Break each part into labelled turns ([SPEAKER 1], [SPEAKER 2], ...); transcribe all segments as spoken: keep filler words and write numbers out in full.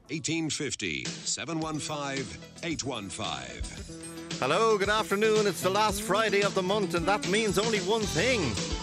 [SPEAKER 1] eighteen fifty, seven one five, eight one five.
[SPEAKER 2] Hello, good afternoon. It's the last Friday of the month, and that means only one thing.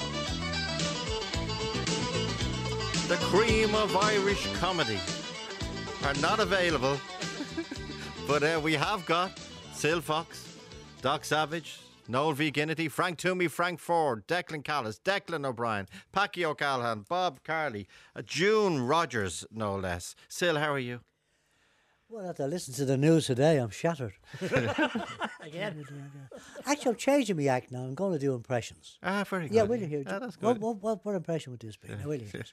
[SPEAKER 2] The cream of Irish comedy are not available, but uh, we have got Sil Fox, Doc Savage, Noel V. Ginnity, Frank Toomey, Frank Ford, Declan Callis, Declan O'Brien, Packy O'Callaghan, Bob Carley, uh, June Rogers, no less. Sil, how are you?
[SPEAKER 3] Well, after I listened to the news today, I'm shattered.
[SPEAKER 4] Again?
[SPEAKER 3] Actually, I'm changing my act now. I'm going to do impressions.
[SPEAKER 2] Ah, very good.
[SPEAKER 3] Yeah, will you hear?
[SPEAKER 2] Ah, that's
[SPEAKER 3] what,
[SPEAKER 2] good.
[SPEAKER 3] what, what, what impression would this be? Now, will you hear?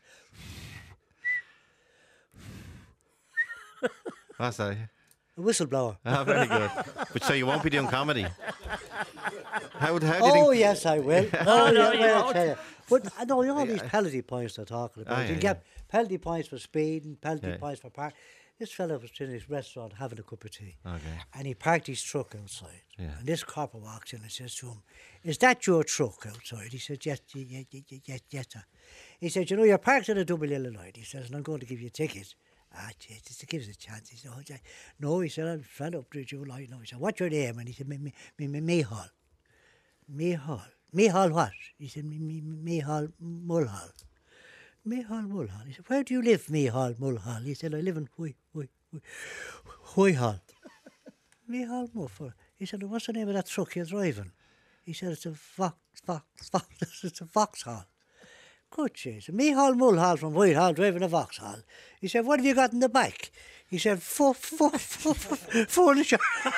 [SPEAKER 2] What's that?
[SPEAKER 3] A whistleblower.
[SPEAKER 2] Ah, very good. But so you won't be doing comedy? How, how do you
[SPEAKER 3] Oh,
[SPEAKER 2] think...
[SPEAKER 3] yes, I will.
[SPEAKER 4] No,
[SPEAKER 3] Oh,
[SPEAKER 4] no,
[SPEAKER 3] yeah,
[SPEAKER 4] you
[SPEAKER 3] well, I'll
[SPEAKER 4] won't.
[SPEAKER 3] tell you. But I know all these penalty points they're talking about.
[SPEAKER 2] Ah,
[SPEAKER 3] you
[SPEAKER 2] yeah,
[SPEAKER 3] can get penalty points for speeding, penalty
[SPEAKER 2] Yeah.
[SPEAKER 3] points for park. This fellow was in his restaurant having a cup of tea.
[SPEAKER 2] Okay.
[SPEAKER 3] And he parked his truck outside.
[SPEAKER 2] Yeah.
[SPEAKER 3] And this copper walks in and says to him, "Is that your truck outside?" He said, "Yes, yes, yes, yes, yes, sir." He said, "You know, you're parked in a double yellow light." He says, "And I'm going to give you a ticket." "Ah, jeez, just to give us a chance." He said, "Oh, gee." "No," he said, "I'm trying to upgrade your light now." He said, "What's your name?" And he said, "Me, me, me, me, Mihal." "Mihal." "Mihal what?" He said, "Me, me, Mihal Mulhall." "Mihal Mulhall." He said, "Where do you live, Mihal Mulhall?" He said, "I live in Hui, Hui, Hui, Huihall." "Mihal Mulhall." He said, "What's the name of that truck you're driving?" He said, "It's a Fox, Fox, Fox, it's a Vauxhall." "Good jeez. Mihal Mulhall from Whitehall driving a Vauxhall." He said, "What have you got in the back?" He said, "Fu- fu- fu- fu- furniture."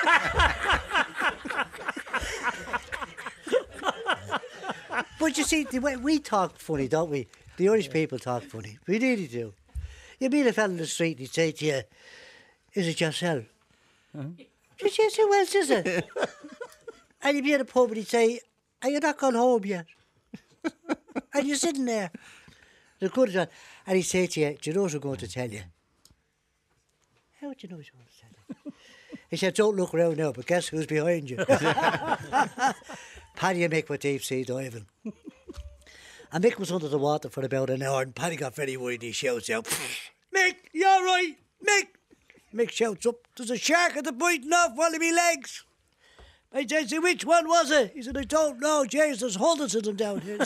[SPEAKER 3] But you see, the way we talk funny, don't we? The Irish people talk funny. We really do. You meet a fella in the street and he'd say to you, "Is it yourself?"
[SPEAKER 4] Uh-huh.
[SPEAKER 3] You say, "Who else is it?" And you'd be at a pub and he'd say, "Are you not gone home yet?" And you're sitting there. The good one. And he'd say to you, "Do you know what I'm going to tell you?" "How do you know what I'm going to tell you?" He said, "Don't look around now, but guess who's behind you?" Paddy and Mick were deep sea diving. And Mick was under the water for about an hour, and Paddy got very worried. He shouts out, "Mick, you all right? Mick!" Mick shouts up, "There's a shark at the biting off one of me legs." I said, "So which one was it?" He said, "I don't know, James, there's hundreds of them down here."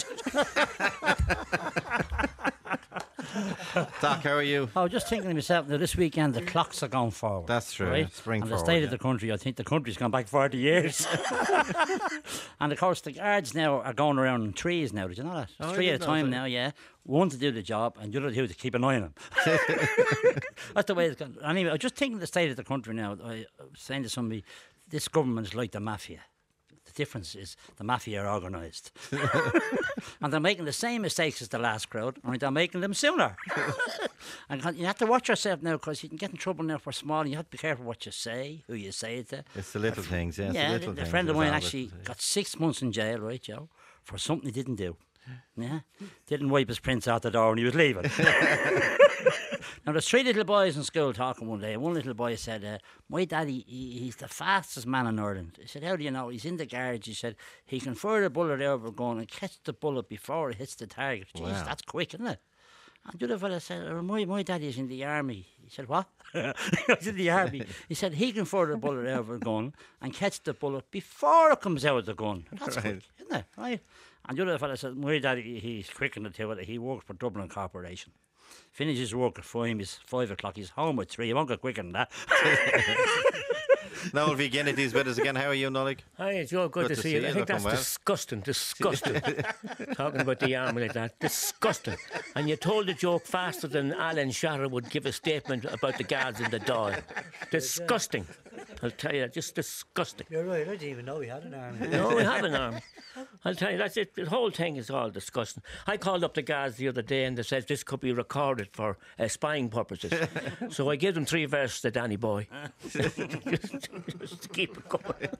[SPEAKER 2] Doc, how are you?
[SPEAKER 4] I was just thinking to myself, now this weekend the clocks are going forward.
[SPEAKER 2] That's true,
[SPEAKER 4] Right?
[SPEAKER 2] yeah. Spring
[SPEAKER 4] and
[SPEAKER 2] forward,
[SPEAKER 4] the state
[SPEAKER 2] yeah.
[SPEAKER 4] of the country, I think the country's gone back forty years. And of course, the guards now are going around in threes now. Did you know that?
[SPEAKER 2] Oh, I
[SPEAKER 4] Three at a
[SPEAKER 2] didn't know
[SPEAKER 4] time
[SPEAKER 2] that.
[SPEAKER 4] now, yeah. One to do the job, and the other two to keep an eye on them. That's the way it's gone. Anyway, I was just thinking of the state of the country now. I was saying to somebody, this government is like the mafia. The difference is the mafia are organised. And they're making the same mistakes as the last crowd, only they're making them sooner. And you have to watch yourself now, because you can get in trouble now for small, and you have to be careful what you say, who you say it to.
[SPEAKER 2] It's the little things, yeah. It's
[SPEAKER 4] Yeah,
[SPEAKER 2] the
[SPEAKER 4] the,
[SPEAKER 2] little
[SPEAKER 4] the
[SPEAKER 2] things.
[SPEAKER 4] friend of
[SPEAKER 2] It's
[SPEAKER 4] mine
[SPEAKER 2] all
[SPEAKER 4] actually
[SPEAKER 2] little things.
[SPEAKER 4] got six months in jail, right, Joe, for something he didn't do. Yeah, didn't wipe his prints out the door when he was leaving. Now, there's three little boys in school talking one day. One little boy said, uh, "My daddy, he, he's the fastest man in Ireland." He said, "How do you know?" "He's in the garage." He said, "He can fire the bullet over a gun and catch the bullet before it hits the target." Jeez,
[SPEAKER 2] Wow.
[SPEAKER 4] that's quick, isn't it? And the other fella said, "Oh, my, my daddy's in the army." He said, "What?" "He's in the army." He said, "He can fire the bullet over a gun and catch the bullet before it comes out of the gun." That's
[SPEAKER 2] Right.
[SPEAKER 4] quick, isn't it? Right? And the other fella said, "My daddy, he's quick in the two. He works for Dublin Corporation. Finishes work at five, he's five o'clock, he's home at three. He won't get quicker than that."
[SPEAKER 2] Noel V. Gennity's with us again. How are you, Noel?
[SPEAKER 5] Hi, Joe. Good,
[SPEAKER 2] Good
[SPEAKER 5] to,
[SPEAKER 2] to
[SPEAKER 5] see
[SPEAKER 2] see
[SPEAKER 5] you.
[SPEAKER 2] you.
[SPEAKER 5] I think that's
[SPEAKER 2] Looking well.
[SPEAKER 5] disgusting. Disgusting. Talking about the army like that. Disgusting. And you told the joke faster than Alan Shatter would give a statement about the guards in the door. Disgusting. I'll tell you, just disgusting.
[SPEAKER 3] You're right, I didn't even know he had an arm.
[SPEAKER 5] No, we have an arm. I'll tell you, that's it. The whole thing is all disgusting. I called up the guards the other day and they said this could be recorded for uh, spying purposes. So I gave them three verses to Danny Boy. just, just to keep it going.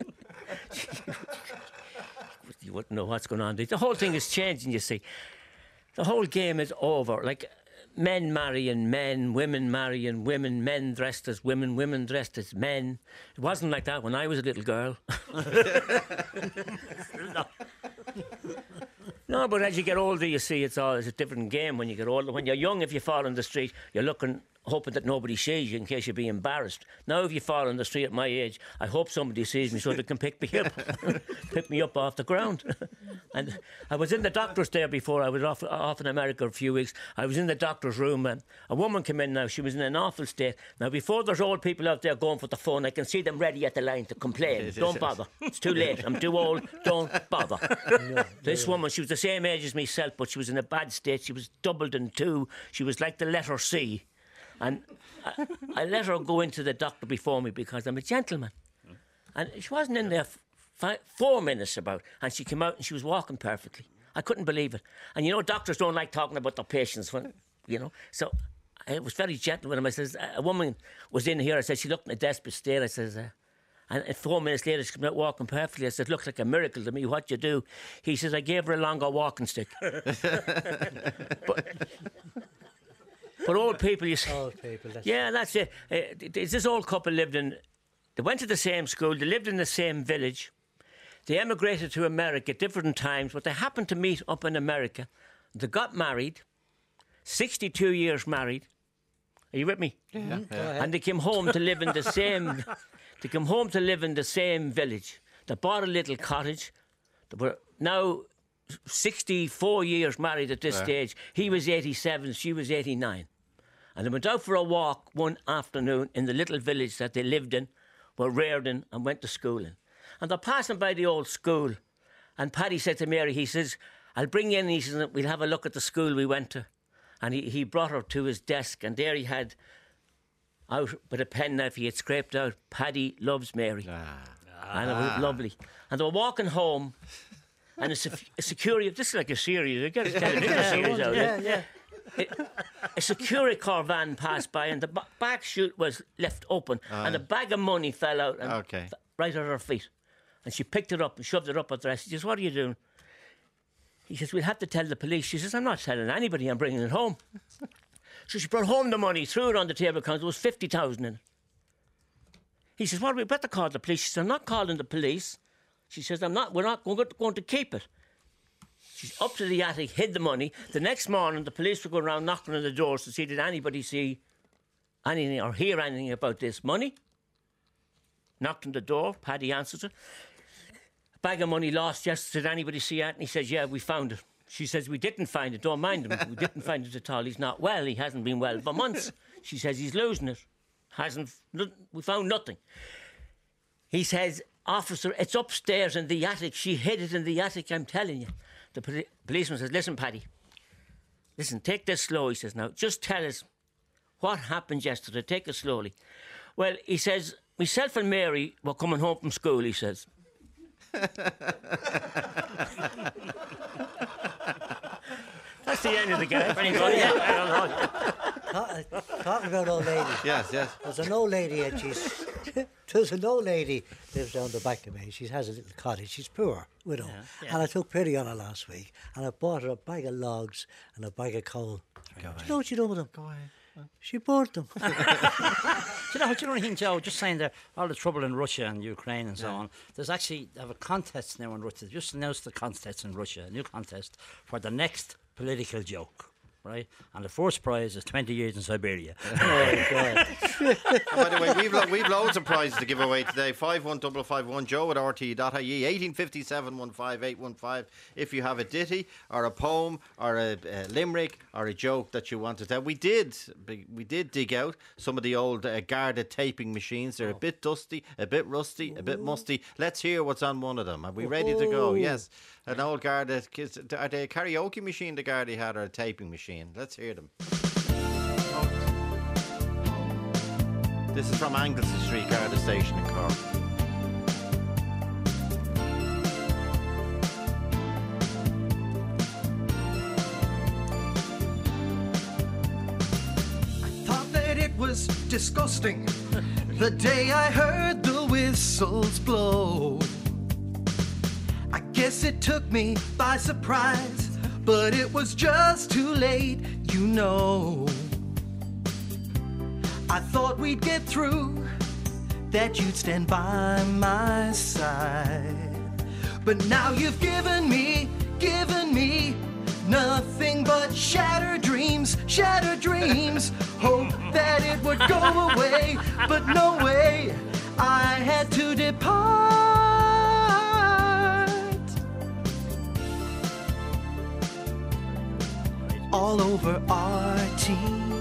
[SPEAKER 5] You wouldn't know what's going on. The whole thing is changing, you see. The whole game is over. Like, men marrying men, women marrying women, men dressed as women, women dressed as men. It wasn't like that when I was a little girl. no. No, but as you get older, you see it's all it's a different game when you get older. When you're young, if you fall in the street, you're looking, hoping that nobody sees you in case you be embarrassed. Now, if you fall in the street at my age, I hope somebody sees me so they can pick me up, pick me up off the ground. And I was in the doctor's there before. I was off, off in America a few weeks. I was in the doctor's room, and a woman came in now. She was in an awful state. Now, before there's old people out there going for the phone, I can see them ready at the line to complain. Don't bother. It's too late. I'm too old. Don't bother. No, this no. woman, she was the same age as myself, but she was in a bad state. She was doubled in two. She was like the letter C. And I, I let her go into the doctor before me because I'm a gentleman. And she wasn't in there f- five, four minutes about, and she came out and she was walking perfectly. I couldn't believe it. And you know, doctors don't like talking about their patients, when, you know. So I was very gentle with him. I says, a woman was in here. I said, she looked in a desperate state. I says, uh, and four minutes later, she came out walking perfectly. I said, looked like a miracle to me. What you do? He says, I gave her a longer walking stick. but, But old people, you see.
[SPEAKER 3] Old people, that's
[SPEAKER 5] yeah, that's it. Uh, this old couple lived in, they went to the same school, they lived in the same village. They emigrated to America at different times, but they happened to meet up in America. They got married, sixty-two years married. Are you with me?
[SPEAKER 3] Yeah. yeah.
[SPEAKER 5] And they came home to live in the same, they came home to live in the same village. They bought a little cottage. They were now sixty-four years married at this yeah. stage. He was eighty-seven, she was eighty-nine. And they went out for a walk one afternoon in the little village that they lived in, were reared in, and went to school in. And they're passing by the old school. And Paddy said to Mary, he says, I'll bring you in, he says, we'll have a look at the school we went to. And he, he brought her to his desk, and there he had, out with a penknife, he had scraped out, Paddy loves Mary. Ah. And it was lovely. And they were walking home, and a, a security, this is like a series, I get a television series out of
[SPEAKER 3] yeah,
[SPEAKER 5] it.
[SPEAKER 3] yeah.
[SPEAKER 5] It, a security car van passed by, and the b- back chute was left open, uh, and a bag of money fell out and
[SPEAKER 2] okay.
[SPEAKER 5] f- right at her feet. And she picked it up and shoved it up her dress. He says, what are you doing? He says, we'll have to tell the police. She says, I'm not telling anybody, I'm bringing it home. So she brought home the money, threw it on the table, because there was fifty thousand in it. He says, well, we better call the police. She says, I'm not calling the police. She says, I'm not, we're not going to keep it. She's up to the attic, hid the money. The next morning, the police were going around knocking on the doors to see did anybody see anything or hear anything about this money. Knocked on the door. Paddy answered it. A bag of money lost yesterday. Did anybody see it? And he says, yeah, we found it. She says, we didn't find it. Don't mind him. We didn't find it at all. He's not well. He hasn't been well for months. She says, he's losing it. Hasn't. We found nothing. He says, officer, it's upstairs in the attic. She hid it in the attic, I'm telling you. The poli- policeman says, listen, Paddy, listen, take this slow, he says, now, just tell us what happened yesterday. Take it slowly. Well, he says, myself and Mary were coming home from school, he says. That's the end of the game. Anybody?
[SPEAKER 3] Talk, talking about old ladies.
[SPEAKER 2] Yes, yes.
[SPEAKER 3] There's an old lady, and she's there's an old lady lives down the back of me. She has a little cottage. She's poor, widow, yeah, yeah. and I took pity on her last week, and I bought her a bag of logs and a bag of coal. Do you know what she done with them?
[SPEAKER 2] Go ahead.
[SPEAKER 3] She burnt them.
[SPEAKER 4] do, you know, do you know anything, Joe? Just saying there, all the trouble in Russia and Ukraine and so yeah. on. There's actually they have a contest now in Russia. They just announced the contest in Russia, a new contest for the next political joke. Right, and the first prize is twenty years in Siberia.
[SPEAKER 3] Oh God!
[SPEAKER 2] By the way, we've lo- we've loads of prizes to give away today. Five one double five one Joe at R T E dot I E. Eighteen fifty seven one five eight one five. If you have a ditty or a poem or a, a limerick or a joke that you want to tell, we did we did dig out some of the old uh, Garda taping machines. They're oh. a bit dusty, a bit rusty, a bit musty. Let's hear what's on one of them. Are we ready to go? Yes. An old Garda, are they a karaoke machine the Garda had or a taping machine? Let's hear them. Oh. This is from Anglesey Street Garda Station in Cork.
[SPEAKER 6] I thought that it was disgusting the day I heard the whistles blow. I guess it took me by surprise, but it was just too late, you know. I thought we'd get through, that you'd stand by my side. But now you've given me given me nothing but shattered dreams, shattered dreams. Hope that it would go away, but no way. I had to depart. All over R T E.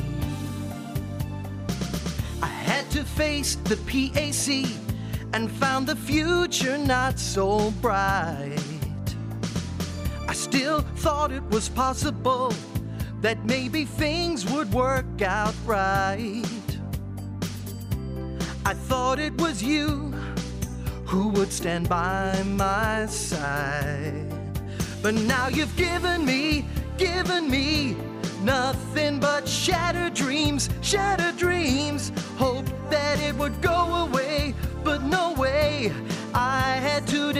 [SPEAKER 6] I had to face the P A C and found the future not so bright. I still thought it was possible that maybe things would work out right. I thought it was you who would stand by my side. But now you've given me, given me nothing but shattered dreams, shattered dreams. Hope that it would go away, but no way. I had to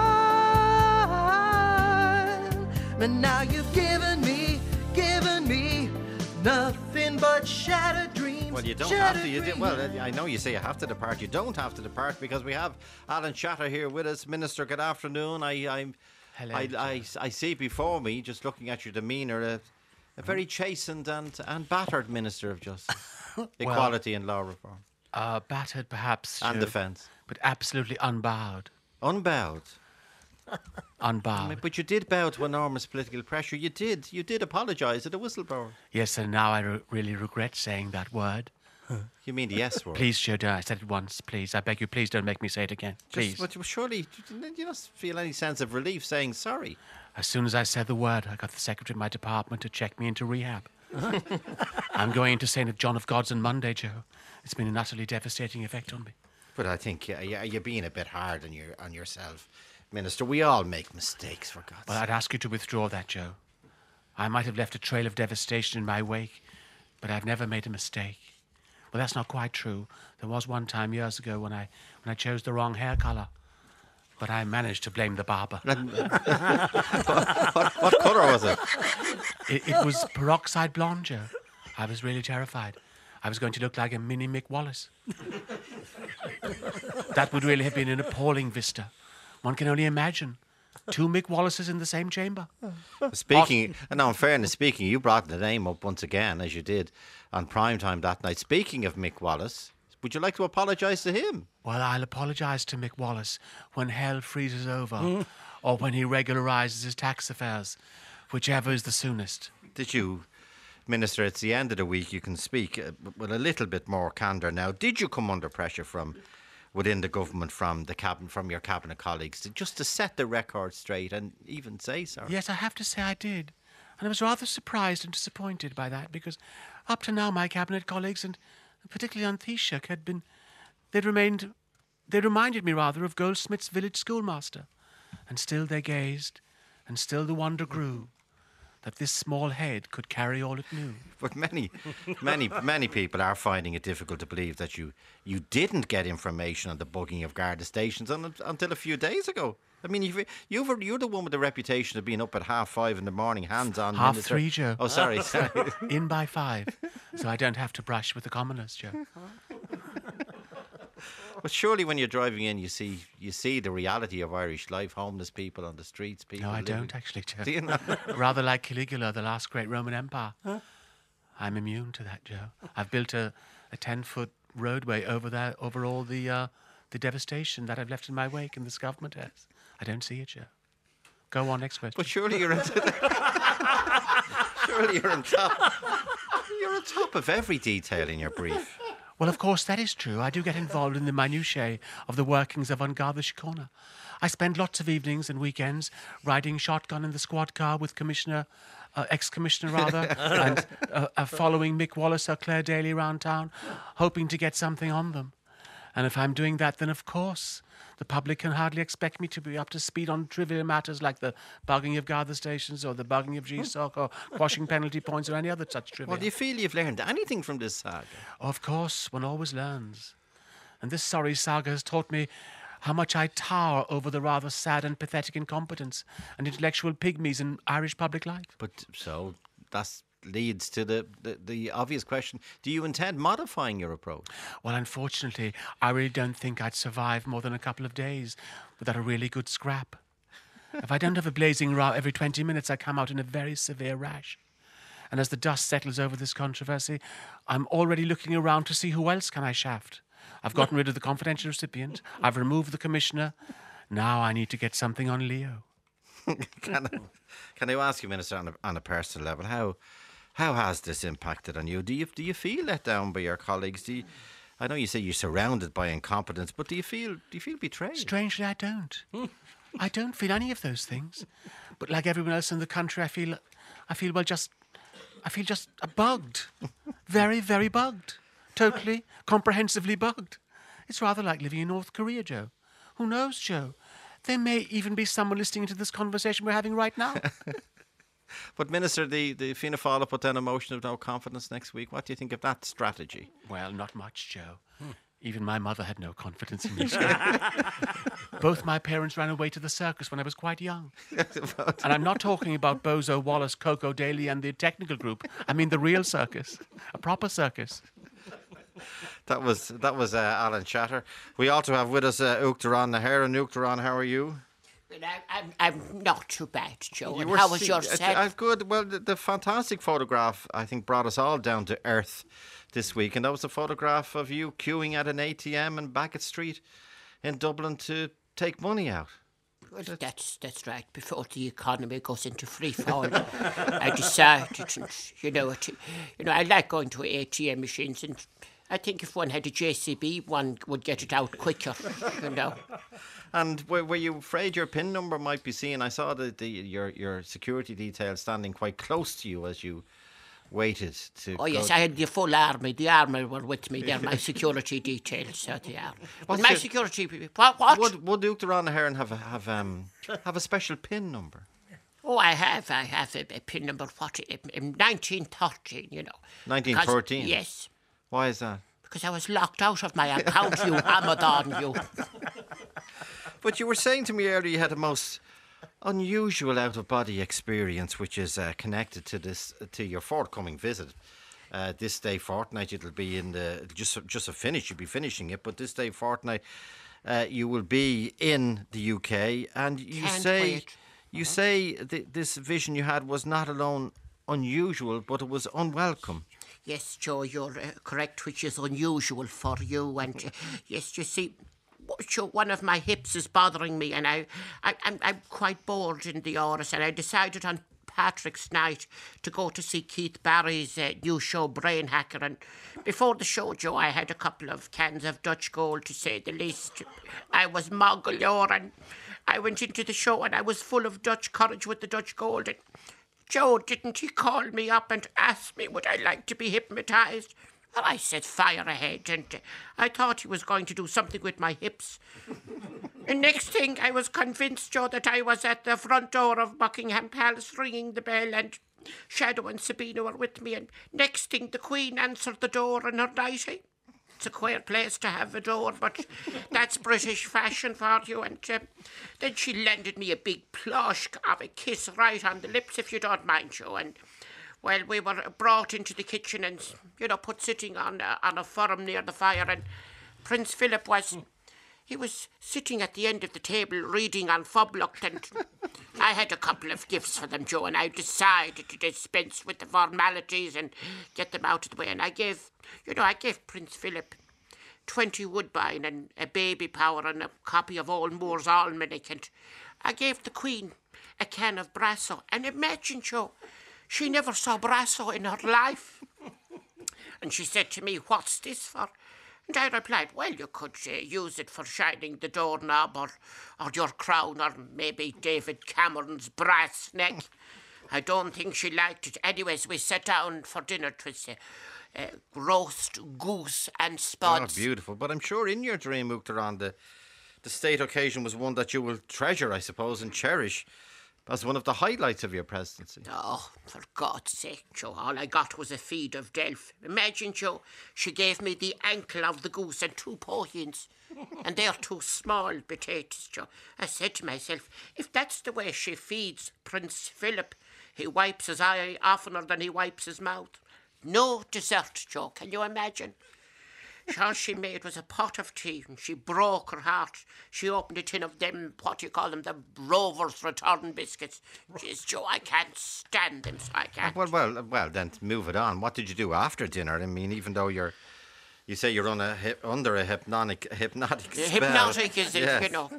[SPEAKER 6] depart. But now you've given me, given me nothing but shattered dreams.
[SPEAKER 2] Well, you don't
[SPEAKER 6] shattered
[SPEAKER 2] have to. You
[SPEAKER 6] dreams.
[SPEAKER 2] do, well, I know you say you have to depart. You don't have to depart because we have Alan Shatter here with us. Minister, good afternoon. I, I'm,
[SPEAKER 7] Hello,
[SPEAKER 2] I, I, I see before me, just looking at your demeanour, a, a very chastened and, and battered Minister of Justice, Equality and Law Reform,
[SPEAKER 7] Uh, battered, perhaps.
[SPEAKER 2] and
[SPEAKER 7] Joe,
[SPEAKER 2] Defence.
[SPEAKER 7] But absolutely unbowed.
[SPEAKER 2] Unbowed.
[SPEAKER 7] Unbowed.
[SPEAKER 2] But you did bow to enormous political pressure. You did. You did apologise to the whistleblower.
[SPEAKER 7] Yes, and now I re- really regret saying that word.
[SPEAKER 2] You mean the S word?
[SPEAKER 7] Please, Joe, I said it once, please. I beg you, please don't make me say it again. Please.
[SPEAKER 2] Just, but surely you don't feel any sense of relief saying sorry.
[SPEAKER 7] As soon as I said the word, I got the secretary of my department to check me into rehab. I'm going into Saint John of God's on Monday, Joe. It's been an utterly devastating effect on me.
[SPEAKER 2] But I think uh, you- you're being a bit hard on your on yourself, Minister. We all make mistakes, for God's
[SPEAKER 7] Well,
[SPEAKER 2] sake.
[SPEAKER 7] I'd ask you to withdraw that, Joe. I might have left a trail of devastation in my wake, but I've never made a mistake. Well, that's not quite true. There was one time years ago when I when I chose the wrong hair colour, but I managed to blame the barber.
[SPEAKER 2] what, what colour was it?
[SPEAKER 7] It, it was peroxide blonde, Joe. I was really terrified. I was going to look like a mini Mick Wallace. That would really have been an appalling vista. One can only imagine. Two Mick Wallaces in the same chamber.
[SPEAKER 2] Speaking, no, in fairness, speaking, you brought the name up once again, as you did on prime time that night. Speaking of Mick Wallace, would you like to apologise to him?
[SPEAKER 7] Well, I'll apologise to Mick Wallace when hell freezes over or when he regularises his tax affairs, whichever is the soonest.
[SPEAKER 2] Did you, Minister, it's the end of the week, you can speak uh, with a little bit more candour now. Did you come under pressure from within the government, from the cabinet, from your cabinet colleagues, to just to set the record straight and even say sorry?
[SPEAKER 7] Yes, I have to say I did. And I was rather surprised and disappointed by that because up to now my cabinet colleagues, and particularly Aunt Taoiseach, had been, they'd remained, they reminded me rather of Goldsmith's village schoolmaster. And still they gazed, and still the wonder grew that this small head could carry all it knew.
[SPEAKER 2] But many, many, many people are finding it difficult to believe that you, you didn't get information on the bugging of Garda stations un, until a few days ago. I mean, you've, you've, you're the one with the reputation of being up at half five in the morning, hands on.
[SPEAKER 7] Half
[SPEAKER 2] Minister.
[SPEAKER 7] three, Joe.
[SPEAKER 2] Oh, sorry, sorry.
[SPEAKER 7] In by five, so I don't have to brush with the commoners, Joe.
[SPEAKER 2] But surely when you're driving in, you see you see the reality of Irish life, homeless people on the streets, people
[SPEAKER 7] No, I
[SPEAKER 2] living-
[SPEAKER 7] don't actually, Joe.
[SPEAKER 2] Do you not?
[SPEAKER 7] Rather like Caligula, the last great Roman Empire. I'm immune to that, Joe. I've built a, a ten-foot roadway over there, over all the uh, the devastation that I've left in my wake, and this government has. I don't see it, Joe. Go on, next question.
[SPEAKER 2] But surely you're on surely you're on top. You're on top of every detail in your brief.
[SPEAKER 7] Well, of course, that is true. I do get involved in the minutiae of the workings of An Garda Síochána. I spend lots of evenings and weekends riding shotgun in the squad car with Commissioner, uh, ex-Commissioner rather, and uh, uh, following Mick Wallace or Claire Daly around town, hoping to get something on them. And if I'm doing that, then of course the public can hardly expect me to be up to speed on trivial matters like the bugging of Garda stations or the bugging of G S O C or quashing penalty points or any other such trivial.
[SPEAKER 2] Well, do you feel you've learned anything from this saga?
[SPEAKER 7] Of course, one always learns. And this sorry saga has taught me how much I tower over the rather sad and pathetic incompetence and intellectual pygmies in Irish public life.
[SPEAKER 2] But so that leads to the, the, the obvious question, do you intend modifying your approach?
[SPEAKER 7] Well, unfortunately, I really don't think I'd survive more than a couple of days without a really good scrap. If I don't have a blazing row every twenty minutes, I come out in a very severe rash. And as the dust settles over this controversy, I'm already looking around to see who else can I shaft. I've gotten rid of the confidential recipient. I've removed the commissioner. Now I need to get something on Leo.
[SPEAKER 2] can, I, can I ask you, Minister, on a, on a personal level, how how has this impacted on you? Do you do you feel let down by your colleagues? Do you, I know you say you're surrounded by incompetence, but do you feel do you feel betrayed?
[SPEAKER 7] Strangely, I don't. I don't feel any of those things. But like everyone else in the country, I feel, I feel well, just, I feel just bugged, very, very bugged, totally, comprehensively bugged. It's rather like living in North Korea, Joe. Who knows, Joe? There may even be someone listening to this conversation we're having right now.
[SPEAKER 2] But, Minister, the, the Fianna Fáil put down a motion of no confidence next week. What do you think of that strategy?
[SPEAKER 7] Well, not much, Joe. Hmm. Even my mother had no confidence in me, Joe. Both my parents ran away to the circus when I was quite young. And I'm not talking about Bozo, Wallace, Coco Daly and the technical group. I mean the real circus, a proper circus.
[SPEAKER 2] That was that was uh, Alan Shatter. We also have with us uh, Uachtaráin Na hÉireann. Uachtaráin, how are you?
[SPEAKER 8] Well, I, I'm, I'm not too bad, Joe.
[SPEAKER 2] You
[SPEAKER 8] And
[SPEAKER 2] were
[SPEAKER 8] how was
[SPEAKER 2] see-
[SPEAKER 8] yourself?
[SPEAKER 2] uh, uh, good. Well, the, the fantastic photograph, I think, brought us all down to earth this week. And that was a photograph of you queuing at an A T M in Bagot Street in Dublin to take money out.
[SPEAKER 8] Well, that's that's right. Before the economy goes into free fall, I decided, and, you know, to, you know, I like going to A T M machines, and I think if one had a J C B, one would get it out quicker, you know.
[SPEAKER 2] And were, were you afraid your PIN number might be seen? I saw the, the your your security detail standing quite close to you as you waited to.
[SPEAKER 8] Oh,
[SPEAKER 2] go.
[SPEAKER 8] yes, I had the full army. The army were with me. They're my security details, so they are. But
[SPEAKER 2] What's
[SPEAKER 8] my
[SPEAKER 2] your-
[SPEAKER 8] security people... What? what?
[SPEAKER 2] Would would Uachtaráin Na hÉireann have a, have um have a special PIN number?
[SPEAKER 8] Oh, I have. I have a, a PIN number, what, in nineteen thirteen, you know.
[SPEAKER 2] nineteen
[SPEAKER 8] Because-
[SPEAKER 2] thirteen?
[SPEAKER 8] Yes,
[SPEAKER 2] Why is that?
[SPEAKER 8] because I was locked out of my account, you Amadon, you.
[SPEAKER 2] But you were saying to me earlier you had a most unusual out of body experience, which is uh, connected to this to your forthcoming visit. Uh, this day fortnight, it'll be in the just just a finish. You'll be finishing it, but this day fortnight, uh, you will be in the U K, and you
[SPEAKER 8] Can't
[SPEAKER 2] say
[SPEAKER 8] wait.
[SPEAKER 2] you say th- this vision you had was not alone unusual, but it was unwelcome.
[SPEAKER 8] Yes, Joe, you're uh, correct, which is unusual for you. And uh, yes, you see, w- Joe, one of my hips is bothering me, and I, I, I'm, I'm quite bored in the Áras, and I decided on Patrick's night to go to see Keith Barry's uh, new show, Brain Hacker. And before the show, Joe, I had a couple of cans of Dutch Gold, to say the least. I was mogul, and I went into the show, and I was full of Dutch courage with the Dutch Gold. And Joe, didn't he call me up and ask me would I like to be hypnotised? Well, I said fire ahead, and uh, I thought he was going to do something with my hips. And next thing, I was convinced, Joe, that I was at the front door of Buckingham Palace ringing the bell, and Shadow and Sabina were with me, and next thing the Queen answered the door in her nightie. It's a queer place to have a door, but that's British fashion for you. And uh, then she landed me a big plush of a kiss right on the lips, if you don't mind, Joe. And, well, we were brought into the kitchen and, you know, put sitting on a, on a form near the fire. And Prince Philip was... He was sitting at the end of the table reading on Foblucht, and I had a couple of gifts for them, Joe, and I decided to dispense with the formalities and get them out of the way. And I gave, you know, I gave Prince Philip twenty Woodbine and a baby powder and a copy of Old Moore's Almanac, and I gave the Queen a can of Brasso. And imagine, Joe, she never saw Brasso in her life. And she said to me, "What's this for?" And I replied, "Well, you could uh, use it for shining the doorknob or, or your crown or maybe David Cameron's brass neck." I don't think she liked it. Anyways, we sat down for dinner. It was uh, uh, roast goose and
[SPEAKER 2] Oh,
[SPEAKER 8] spuds.
[SPEAKER 2] beautiful. But I'm sure in your dream, Uachtaráin, the, the state occasion was one that you will treasure, I suppose, and cherish as one of the highlights of your presidency.
[SPEAKER 8] Oh, for God's sake, Joe, all I got was a feed of Delph. Imagine, Joe, she gave me the ankle of the goose and two pohins. And they're two small potatoes, Joe. I said to myself, if that's the way she feeds Prince Philip, he wipes his eye oftener than he wipes his mouth. No dessert, Joe, can you imagine? All she made was a pot of tea, and she broke her heart. She opened a tin of them, what do you call them, the Rover's Return biscuits. Jeez, Joe, I can't stand them, so I can't.
[SPEAKER 2] Well, well, well. Then to move it on. What did you do after dinner? I mean, even though you're, you say you're on a hip, under a hypnotic hypnotic spell.
[SPEAKER 8] Hypnotic is it,
[SPEAKER 2] Yes.
[SPEAKER 8] you know.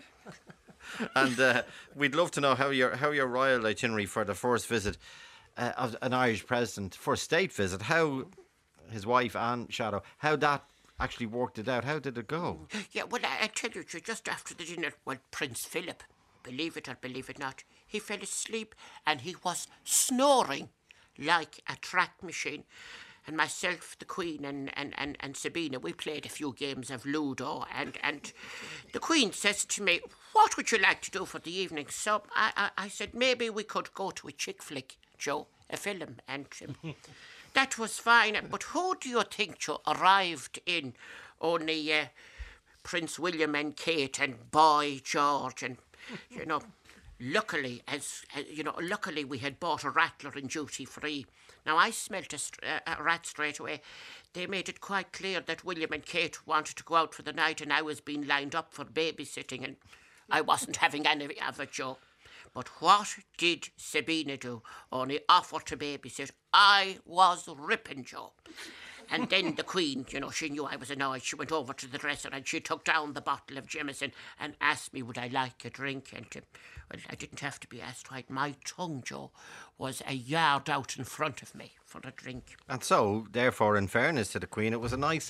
[SPEAKER 2] And uh, we'd love to know how your how your royal itinerary for the first visit uh, of an Irish president, first state visit, how his wife Anne Shadow, how that actually worked it out. How did it go?
[SPEAKER 8] Yeah, well, I, I tell you, Joe, just after the dinner, well, Prince Philip, believe it or believe it not, he fell asleep and he was snoring like a track machine. And myself, the Queen, and, and, and, and Sabina, we played a few games of Ludo, and, and the Queen says to me, what would you like to do for the evening? So I, I, I said, maybe we could go to a chick flick, Joe, a film, and um, that was fine. But who do you think, Joe, arrived in only uh, Prince William and Kate and Boy George, and, you know, luckily, as uh, you know, luckily we had bought a rattler in duty free. Now, I smelt a, st- uh, a rat straight away. They made it quite clear that William and Kate wanted to go out for the night, and I was being lined up for babysitting, and I wasn't having any of it, Joe. But what did Sabina do? Only offer to babysit. I was ripping, Joe. And then the Queen, you know, she knew I was annoyed. She went over to the dresser and she took down the bottle of Jameson and asked me would I like a drink. And, uh, well, I didn't have to be asked right. My tongue, Joe, was a yard out in front of me for a drink.
[SPEAKER 2] And so, therefore, in fairness to the Queen, it was a nice,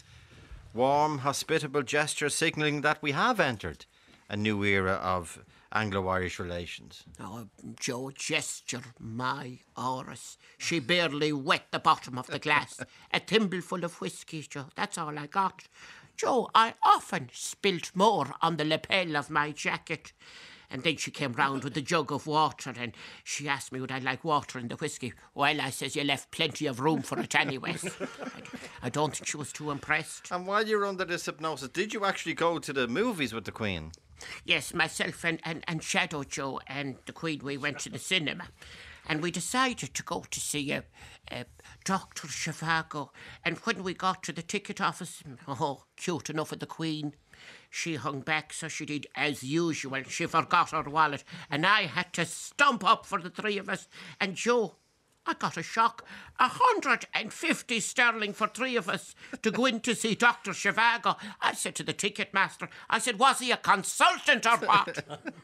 [SPEAKER 2] warm, hospitable gesture signalling that we have entered a new era of Anglo-Irish relations.
[SPEAKER 8] Oh, Joe, gesture my Horus. She barely wet the bottom of the glass. A thimbleful of whiskey, Joe. That's all I got. Joe, I often spilt more on the lapel of my jacket. And then she came round with a jug of water and she asked me would I like water in the whiskey. Well, I says, you left plenty of room for it anyway. I, I don't think she was too impressed.
[SPEAKER 2] And while you were under this hypnosis, did you actually go to the movies with the Queen?
[SPEAKER 8] Yes, myself and, and, and Shadow Joe and the Queen, we went to the cinema. And we decided to go to see uh, uh, Doctor Zhivago. And when we got to the ticket office, oh, cute enough of the Queen, she hung back, so she did as usual. She forgot her wallet, and I had to stump up for the three of us. And Joe, I got a shock. A hundred and fifty sterling for three of us to go in to see Doctor Zhivago. I said to the ticket master, I said, was he a consultant or what?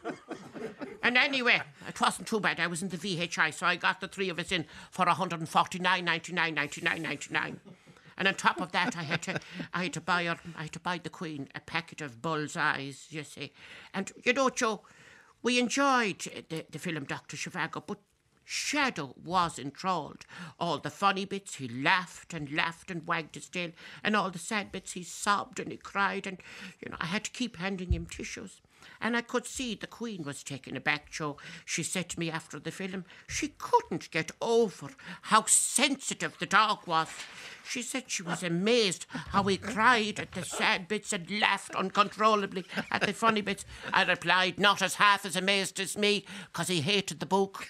[SPEAKER 8] And anyway, it wasn't too bad. I was in the V H I, so I got the three of us in for one hundred forty-nine ninety-nine ninety-nine ninety-nine. And on top of that, I had to, I had to buy her, I had to buy the Queen a packet of Bull's Eyes, you see. And you know, Joe, we enjoyed the, the film Doctor Zhivago, but Shadow was enthralled. All the funny bits, he laughed and laughed and wagged his tail, and all the sad bits, he sobbed and he cried, and you know, I had to keep handing him tissues. And I could see the Queen was taken aback, Joe. She said to me after the film, she couldn't get over how sensitive the dog was. She said she was amazed how he cried at the sad bits and laughed uncontrollably at the funny bits. I replied, not as half as amazed as me, because he hated the book.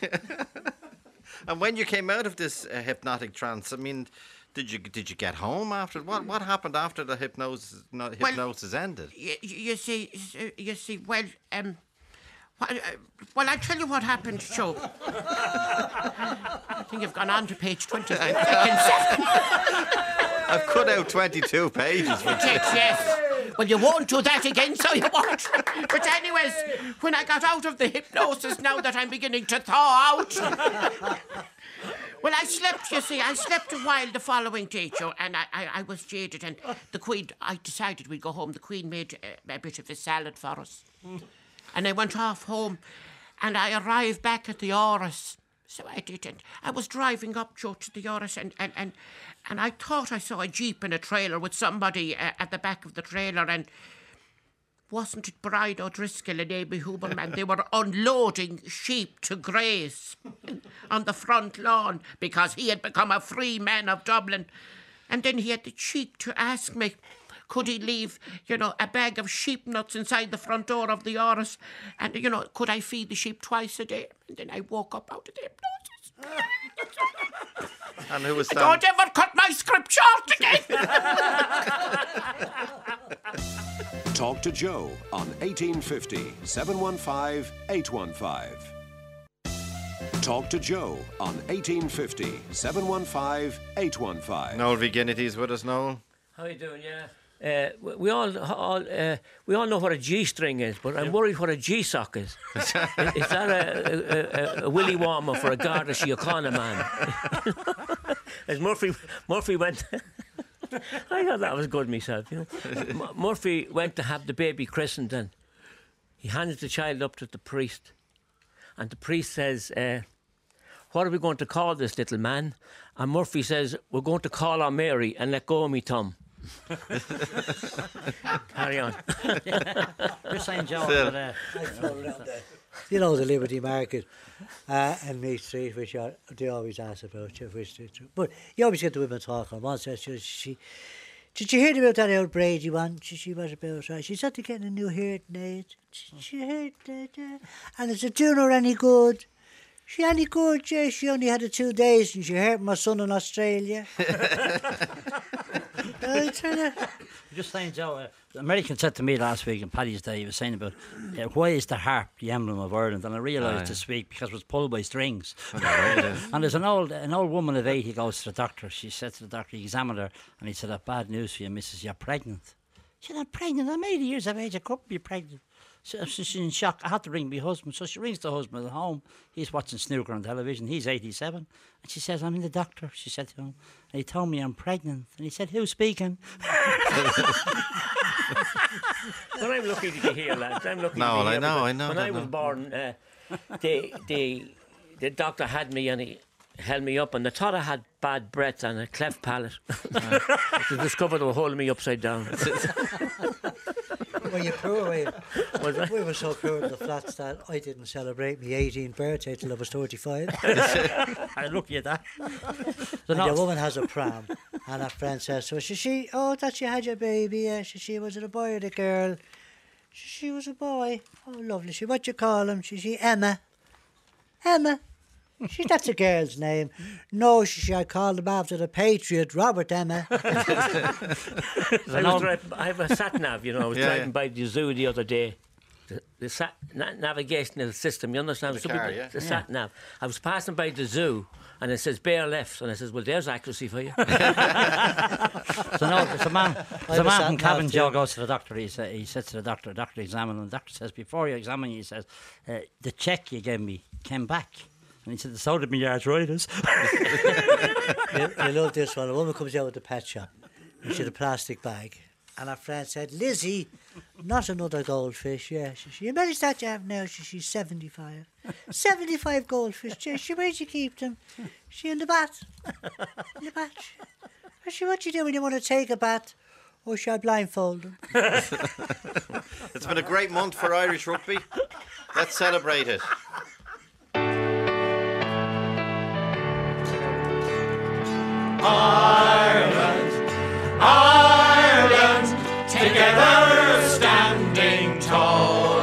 [SPEAKER 2] And when you came out of this uh, hypnotic trance, I mean, did you did you get home after? What what happened after the hypnosis no, hypnosis
[SPEAKER 8] well,
[SPEAKER 2] ended?
[SPEAKER 8] You, you see, you see, well, um, well, uh, well, I'll tell you what happened, Joe. I think you've gone on to page twenty-seven.
[SPEAKER 2] I've cut out twenty-two pages for
[SPEAKER 8] Yes, yes. Well, you won't do that again, so you won't. But anyways, when I got out of the hypnosis, now that I'm beginning to thaw out... Well, I slept, you see, I slept a while the following day, Joe, and I, I, I was jaded, and the Queen, I decided we'd go home. The Queen made a, a bit of a salad for us. And I went off home, and I arrived back at the Horus. So I didn't. I was driving up, Joe, to the Horus, and, and, and, and I thought I saw a Jeep in a trailer with somebody uh, at the back of the trailer, and wasn't it Bride O'Driscoll and Amy Huberman? They were unloading sheep to graze on the front lawn because he had become a free man of Dublin. And then he had the cheek to ask me, could he leave, you know, a bag of sheep nuts inside the front door of the Horus? And, you know, could I feed the sheep twice a day? And then I woke up out of the hypnosis.
[SPEAKER 2] And who was that?
[SPEAKER 8] Don't ever cut my script short again.
[SPEAKER 1] Talk to Joe on eighteen fifty, seven one five, eight one five. Talk to Joe on eighteen fifty, seven one five, eight one five.
[SPEAKER 2] Noel V. Gennedy's with us, Noel.
[SPEAKER 5] How you doing? Yeah. Uh, we- we all, all uh, we all know what a G-string is, but I'm worried what a G-sock is. Is that a, a, a, a willy warmer for a Garda Síochána man? As Murphy, Murphy went. I thought that was good myself. You know, M- Murphy went to have the baby christened, and he handed the child up to the priest, and the priest says, uh, "What are we going to call this little man?" And Murphy says, "We're going to call on Mary and let go of me thumb." Carry on.
[SPEAKER 4] You're saying, Joe,
[SPEAKER 2] Still.
[SPEAKER 4] that, uh,
[SPEAKER 3] I float around the, you know, the Liberty Market uh, and Meath Street, which are, they always ask about you. Which they, but you always get the women talking. One says, she, she, did you hear about that old Brady one? She, she was about, right? She's after getting a new hearing aid. She, she heard that, uh, and is it doing her any good? She any good, yeah. She only had it two days and she hurt my son in Australia. I tell you.
[SPEAKER 4] just saying, Joe, uh, the American said to me last week on Paddy's Day, he was saying about uh, why is the harp the emblem of Ireland? And I realised
[SPEAKER 2] Aye.
[SPEAKER 4] this week because it was pulled by strings.
[SPEAKER 2] Right,
[SPEAKER 4] And there's an old an old woman of eighty goes to the doctor. She said to the doctor, he examined her, and he said, "I've bad news for you, missus, you're pregnant." She said, "I'm pregnant. I'm eighty years of age. I couldn't be pregnant." So she's in shock. I had to ring my husband. So she rings the husband at home. He's watching snooker on television. He's eighty-seven. And she says, "I'm in the doctor," she said to him. And he told me I'm pregnant. And he said, "Who's speaking?"
[SPEAKER 5] But I'm lucky to be here, lads. I'm lucky
[SPEAKER 2] No,
[SPEAKER 5] to be
[SPEAKER 2] I
[SPEAKER 5] here.
[SPEAKER 2] know,
[SPEAKER 5] because
[SPEAKER 2] I know
[SPEAKER 5] When
[SPEAKER 2] that
[SPEAKER 5] I was
[SPEAKER 2] now.
[SPEAKER 5] born, uh, the, the, the doctor had me and he held me up, and they thought I had bad breath and a cleft palate. They discovered they were holding me upside down.
[SPEAKER 3] When you're poor, we,
[SPEAKER 5] Was I?
[SPEAKER 3] we were so poor in the flats that I didn't celebrate my eighteenth birthday till I was thirty-five.
[SPEAKER 4] I look at that.
[SPEAKER 3] And the woman has a pram, and her friend says to her, she, she, "Oh, that you had your baby, yeah." She, she, "Was it a boy or a girl?" She, she was a boy. "Oh, lovely." She, "What you call him?" She, she, "Emma." "Emma." She, "That's a girl's name." "No," she, she, "I called him after the Patriot, Robert Emma."
[SPEAKER 5] I, was driving, I have a sat nav, you know. I was
[SPEAKER 2] Yeah,
[SPEAKER 5] driving
[SPEAKER 2] yeah.
[SPEAKER 5] by the zoo the other day. The, the sat, na- navigational system, you understand?
[SPEAKER 2] The
[SPEAKER 5] Some
[SPEAKER 2] car,
[SPEAKER 5] people-
[SPEAKER 2] yeah.
[SPEAKER 5] The sat nav. I was passing by the zoo, and it says bear left, and I says, "Well, there's accuracy for you."
[SPEAKER 4] So no, there's a man, there's a
[SPEAKER 3] I was
[SPEAKER 4] man
[SPEAKER 3] sat
[SPEAKER 4] from
[SPEAKER 3] nav
[SPEAKER 4] Cabin
[SPEAKER 3] too.
[SPEAKER 4] Joe goes to the doctor. He said, he says to the doctor, the doctor examine him. The doctor says, "Before you examine you," he says, uh, "the check you gave me came back." And he said, "So did my arthritis."
[SPEAKER 3] you, you love this one. A woman comes out with the pet shop, and she had a plastic bag. And her friend said, "Lizzie, not another goldfish." "Yeah." She, she, "How many that you have now?" She, she's seventy-five. seventy-five goldfish. She, she, "Where'd you keep them?" She, "In the bath." "In the bath." She, she, "What you do when you want to take a bath?" "Oh, she, I blindfold them."
[SPEAKER 2] It's been a great month for Irish rugby. Let's celebrate it.
[SPEAKER 6] Together standing tall,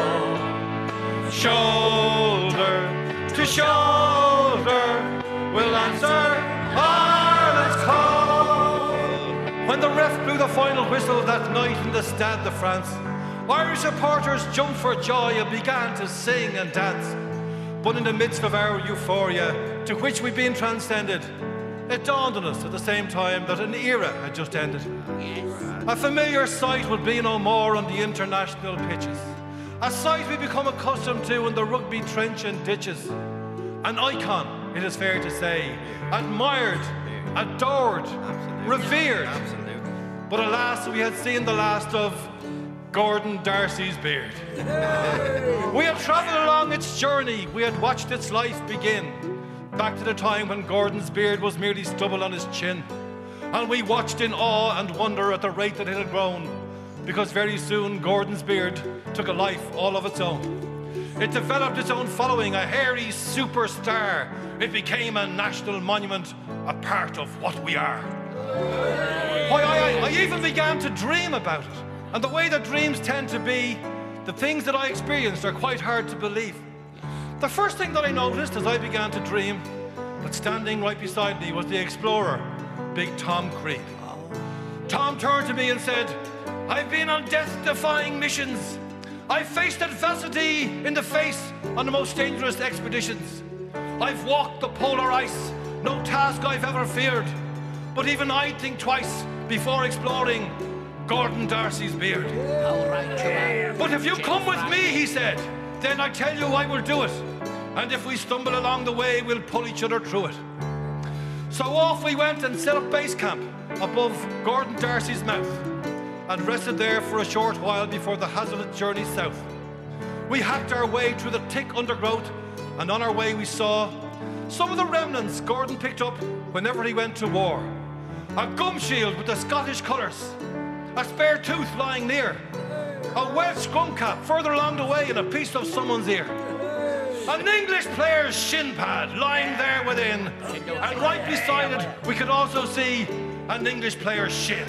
[SPEAKER 6] shoulder to shoulder, we'll answer Ireland's call. When the ref blew the final whistle that night in the Stade de France, Irish supporters jumped for joy and began to sing and dance. But in the midst of our euphoria, to which we've been transcended, it dawned on us at the same time that an era had just ended. A familiar sight would be no more on the international pitches. A sight we become accustomed to in the rugby trench and ditches. An icon, it is fair to say, admired, adored, revered. But alas, we had seen the last of Gordon Darcy's beard. We had travelled along its journey, we had watched its life begin. Back to the time when Gordon's beard was merely stubble on his chin. And we watched in awe and wonder at the rate that it had grown, because very soon Gordon's beard took a life all of its own. It developed its own following, a hairy superstar. It became a national monument, a part of what we are. Why, I, I, I even began to dream about it. And the way that dreams tend to be, the things that I experienced are quite hard to believe. The first thing that I noticed as I began to dream
[SPEAKER 9] but standing right beside me was the explorer, Big Tom Creed. Tom turned to me and said, I've been on death-defying missions. I've faced adversity in the face on the most dangerous expeditions. I've walked the polar ice, no task I've ever feared. But even I'd think twice before exploring Gordon Darcy's beard. But if you come with me, he said, then I tell you I will do it. And if we stumble along the way, we'll pull each other through it. So off we went and set up base camp above Gordon Darcy's mouth and rested there for a short while before the hazardous journey south. We hacked our way through the thick undergrowth, and on our way we saw some of the remnants Gordon picked up whenever he went to war. A gum shield with the Scottish colours, a spare tooth lying near, a Welsh scrum cap further along the way in a piece of someone's ear, an English player's shin pad lying there within, and right beside it we could also see an English player's shin.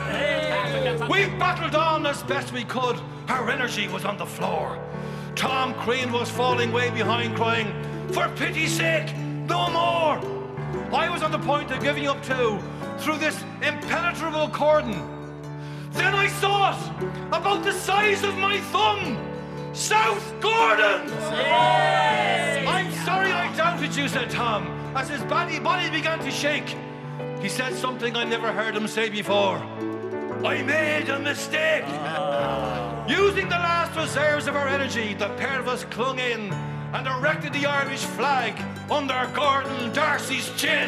[SPEAKER 9] We battled on as best we could, our energy was on the floor. Tom Crean was falling way behind, crying, for pity's sake, no more! I was on the point of giving up too, through this impenetrable cordon. Then I saw it, about the size of my thumb, South Gordon! Yes. I'm sorry I doubted you, said Tom, as his body, body began to shake. He said something I never heard him say before. I made a mistake. Oh. Using the last reserves of our energy, the pair of us clung in and erected the Irish flag under Gordon Darcy's chin.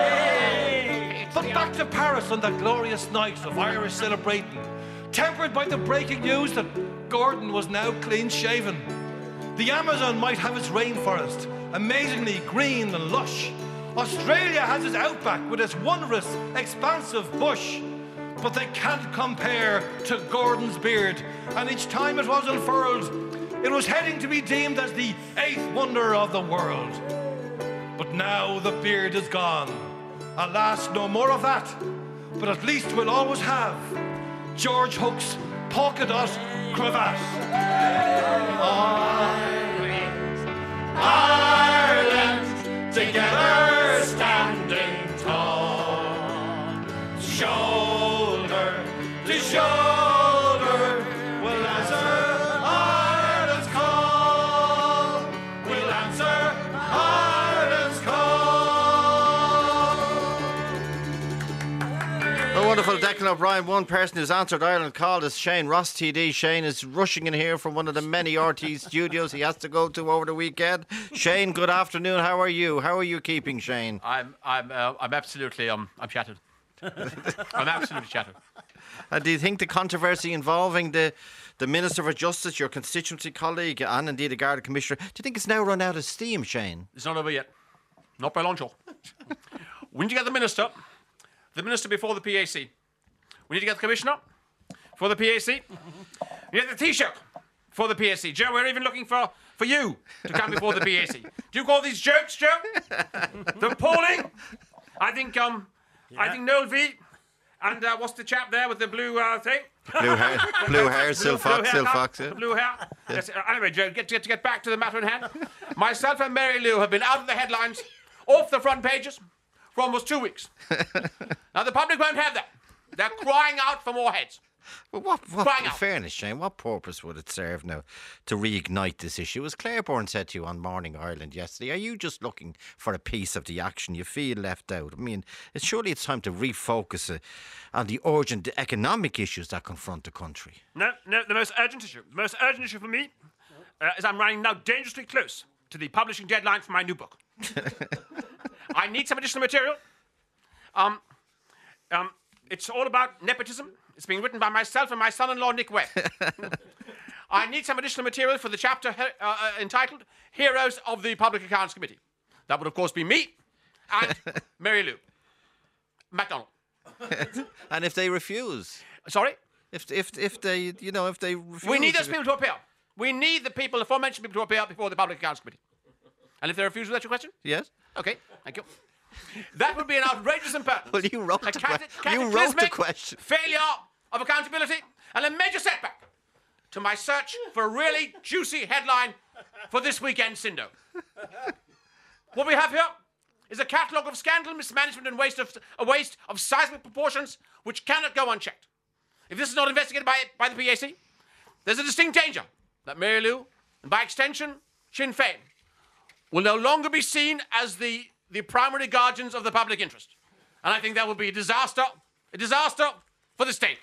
[SPEAKER 9] Hey. But back to Paris on that glorious night of Irish celebrating, tempered by the breaking news that Gordon was now clean-shaven. The Amazon might have its rainforest, amazingly green and lush. Australia has its outback with its wondrous, expansive bush. But they can't compare to Gordon's beard, and each time it was unfurled, it was heading to be deemed as the eighth wonder of the world. But now the beard is gone. Alas, no more of that. But at least we'll always have George Hook's polka dot cravat. Ireland, Ireland, together standing tall, shoulder to shoulder, we'll answer Ireland's call. We'll answer Ireland's call.
[SPEAKER 2] A wonderful Declan O'Brien. One person who's answered Ireland's call is Shane Ross T D. Shane is rushing in here from one of the many R T studios he has to go to over the weekend. Shane, good afternoon. How are you? How are you keeping, Shane?
[SPEAKER 10] I'm I'm uh, I'm absolutely um I'm shattered. I'm absolutely shattered.
[SPEAKER 2] Uh, do you think the controversy involving the the Minister for Justice, your constituency colleague, and indeed the Garda Commissioner, do you think it's now run out of steam, Shane?
[SPEAKER 10] It's not over yet. Not by a long shot. We need to get the Minister, the Minister before the P A C. We need to get the Commissioner for the P A C. We need the Taoiseach for the P A C. Joe, we're even looking for, for you to come before the P A C. Do you call these jokes, Joe? They're appalling. I think, um, yeah. I think Noel V. And uh, what's the chap there with the blue uh, thing?
[SPEAKER 2] Blue hair, blue hair, Silfox, Silfox. Yeah.
[SPEAKER 10] Blue hair. Yeah. Yes, uh, anyway, Joe, get, get, to get back to the matter in hand. Myself and Mary Lou have been out of the headlines, off the front pages, for almost two weeks. Now, the public won't have that. They're crying out for more heads.
[SPEAKER 2] Well, what, what in fairness, Shane, what purpose would it serve now to reignite this issue? As Claiborne said to you on Morning Ireland yesterday, are you just looking for a piece of the action? You feel left out. I mean, it's surely it's time to refocus uh, on the urgent economic issues that confront the country.
[SPEAKER 10] No, no, the most urgent issue, the most urgent issue for me uh, is I'm running now dangerously close to the publishing deadline for my new book. I need some additional material. Um, um, it's all about nepotism. It's being written by myself and my son-in-law, Nick Webb. I need some additional material for the chapter uh, uh, entitled Heroes of the Public Accounts Committee. That would, of course, be me and Mary Lou MacDonald.
[SPEAKER 2] And if they refuse?
[SPEAKER 10] Sorry?
[SPEAKER 2] If if if they, you know, if they refuse...
[SPEAKER 10] We need those people to appear. We need the people, the aforementioned people, to appear before the Public Accounts Committee. And if they refuse, is that your question?
[SPEAKER 2] Yes.
[SPEAKER 10] Okay, thank you. That would be an outrageous impertinence.
[SPEAKER 2] Well, you wrote,
[SPEAKER 10] a
[SPEAKER 2] the,
[SPEAKER 10] cat-
[SPEAKER 2] que- you wrote the question.
[SPEAKER 10] Failure of accountability and a major setback to my search for a really juicy headline for this weekend's Sindo. What we have here is a catalogue of scandal, mismanagement, and waste of, a waste of seismic proportions which cannot go unchecked. If this is not investigated by, by the P A C, there's a distinct danger that Mary Lou, and by extension, Sinn Féin, will no longer be seen as the, the primary guardians of the public interest. And I think that will be a disaster, a disaster for the state.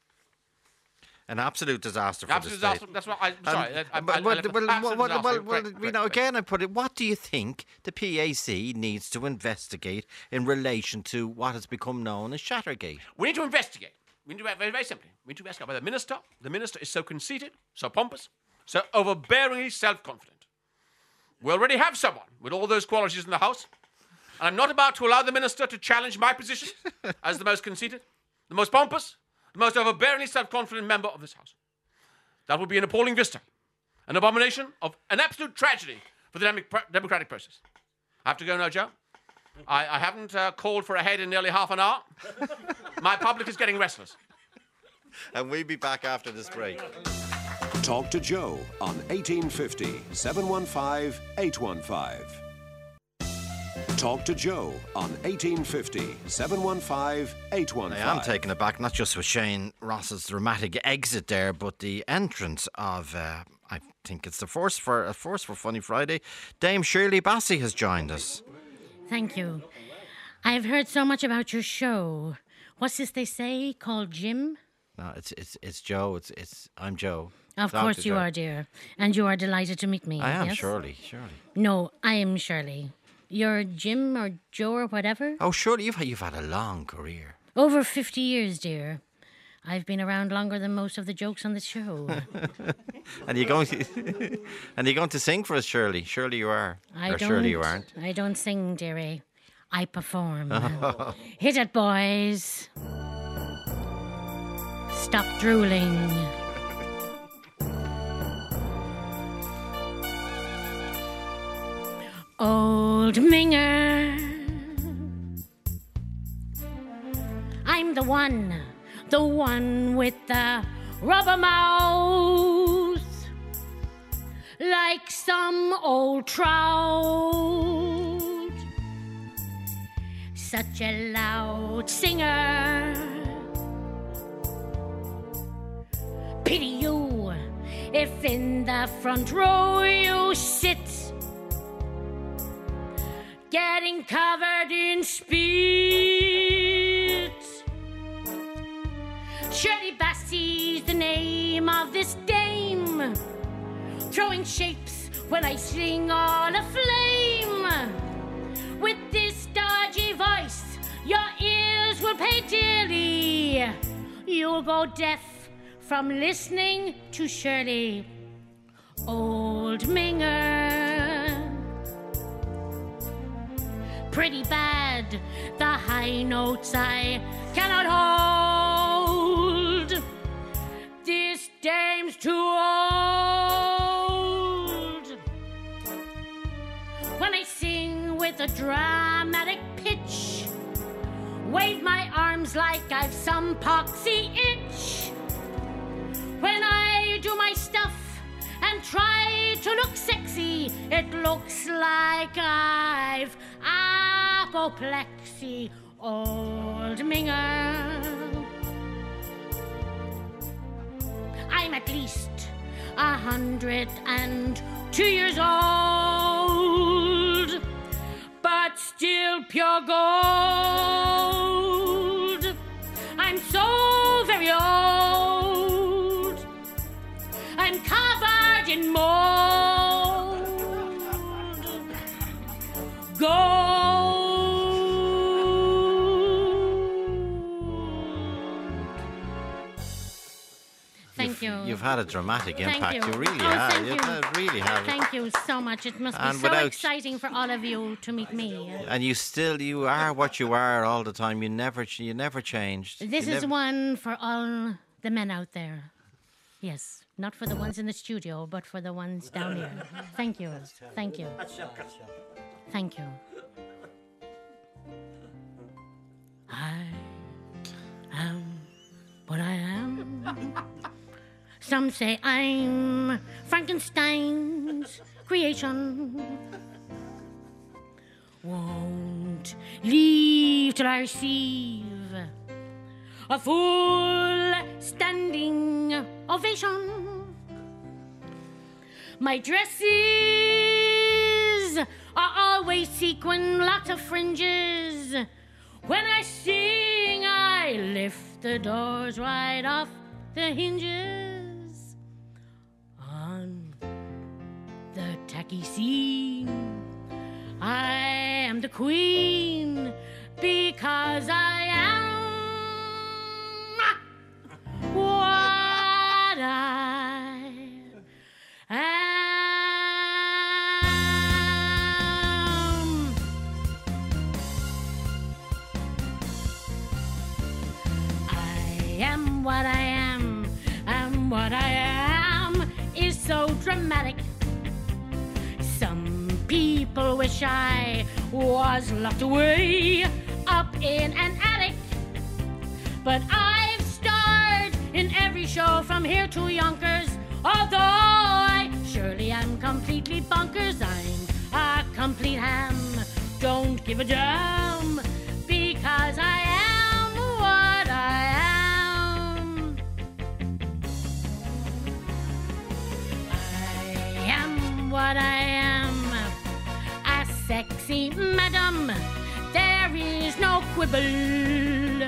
[SPEAKER 2] An absolute disaster for
[SPEAKER 10] absolute
[SPEAKER 2] the state.
[SPEAKER 10] Disaster. That's what I'm sorry.
[SPEAKER 2] Um,
[SPEAKER 10] I, I,
[SPEAKER 2] but,
[SPEAKER 10] I,
[SPEAKER 2] well,
[SPEAKER 10] I left
[SPEAKER 2] well,
[SPEAKER 10] it. Absolute
[SPEAKER 2] well,
[SPEAKER 10] disaster.
[SPEAKER 2] well, well,
[SPEAKER 10] Correct,
[SPEAKER 2] you
[SPEAKER 10] correct,
[SPEAKER 2] know,
[SPEAKER 10] correct.
[SPEAKER 2] again, I put it. What do you think the P A C needs to investigate in relation to what has become known as Shattergate?
[SPEAKER 10] We need to investigate. We need to, very, very simply, we need to investigate whether the minister, the minister is so conceited, so pompous, so overbearingly self-confident. We already have someone with all those qualities in the House, and I'm not about to allow the minister to challenge my position as the most conceited, the most pompous, the most overbearingly self-confident member of this House. That would be an appalling vista, an abomination of an absolute tragedy for the dem- democratic process. I have to go now, Joe. I, I haven't uh, called for a head in nearly half an hour. My public is getting restless.
[SPEAKER 2] And we'll be back after this break.
[SPEAKER 1] Talk to Joe on eighteen fifty, seven one five, eight one five. Talk to Joe on eighteen fifty, seven one five, eight one five.
[SPEAKER 2] I am taken aback, not just with Shane Ross's dramatic exit there, but the entrance of, uh, I think it's the force for, a force for Funny Friday. Dame Shirley Bassey has joined us.
[SPEAKER 11] Thank you. I've heard so much about your show. What's this they say called Jim?
[SPEAKER 2] No, it's it's it's Joe. It's it's I'm Joe.
[SPEAKER 11] Of
[SPEAKER 2] Doctor
[SPEAKER 11] course you
[SPEAKER 2] Joe.
[SPEAKER 11] are, dear. And you are delighted to meet me.
[SPEAKER 2] I am
[SPEAKER 11] yes?
[SPEAKER 2] Shirley. Shirley.
[SPEAKER 11] No, I am Shirley. You're Jim or Joe or whatever?
[SPEAKER 2] Oh, Shirley, you've had, you've had a long career.
[SPEAKER 11] Over fifty years, dear. I've been around longer than most of the jokes on the show.
[SPEAKER 2] And you're going to and you're going to sing for us, Shirley. Surely you are.
[SPEAKER 11] I
[SPEAKER 2] or
[SPEAKER 11] don't,
[SPEAKER 2] surely you aren't.
[SPEAKER 11] I don't sing, dearie. I perform. Hit it, boys. Stop drooling. Old Minger. I'm the one, the one with the rubber mouth, like some old trout. Such a loud singer. Pity you, if in the front row you sit, getting covered in spit. Shirley Bassey's the name of this dame, throwing shapes when I sing all aflame. With this dodgy voice, your ears will pay dearly. You'll go deaf from listening to Shirley. Old Minger. Pretty bad, the high notes I cannot hold. This dame's too old. When I sing with a dramatic pitch, wave my arms like I've some poxy itch. When I do my stuff and try to look sexy, it looks like I've apoplexy. Old Minger. I'm at least a hundred and two years old, but still pure gold. I'm so very old. I'm covered in mold. Gold. Thank you.
[SPEAKER 2] You've had a dramatic
[SPEAKER 11] Thank
[SPEAKER 2] impact.
[SPEAKER 11] you.
[SPEAKER 2] You really
[SPEAKER 11] Oh,
[SPEAKER 2] have.
[SPEAKER 11] thank
[SPEAKER 2] You
[SPEAKER 11] you.
[SPEAKER 2] really have.
[SPEAKER 11] Thank you so much. It must be
[SPEAKER 2] And
[SPEAKER 11] so
[SPEAKER 2] without-
[SPEAKER 11] exciting for all of you to meet me.
[SPEAKER 2] And you still, you are what you are all the time. You never, ch- you never changed.
[SPEAKER 11] This
[SPEAKER 2] You
[SPEAKER 11] is
[SPEAKER 2] never-
[SPEAKER 11] one for all the men out there. Yes, not for the ones in the studio, but for the ones down here. Thank you. Thank you. Thank you. I am what I am. Some say I'm Frankenstein's creation. Won't won't leave till I receive a full standing ovation. My dresses are always sequin, lots of fringes. When I sing, I lift the doors right off the hinges. On the tacky scene, I am the queen because I am what I am. I am what I am, and what I am is so dramatic. Some people wish I was locked away up in an attic, but I've starred in every show from here to Yonkers. Although I surely am completely bonkers, I'm a complete ham, don't give a damn, because I am what I am. I am what I am, a sexy madam, there is no quibble.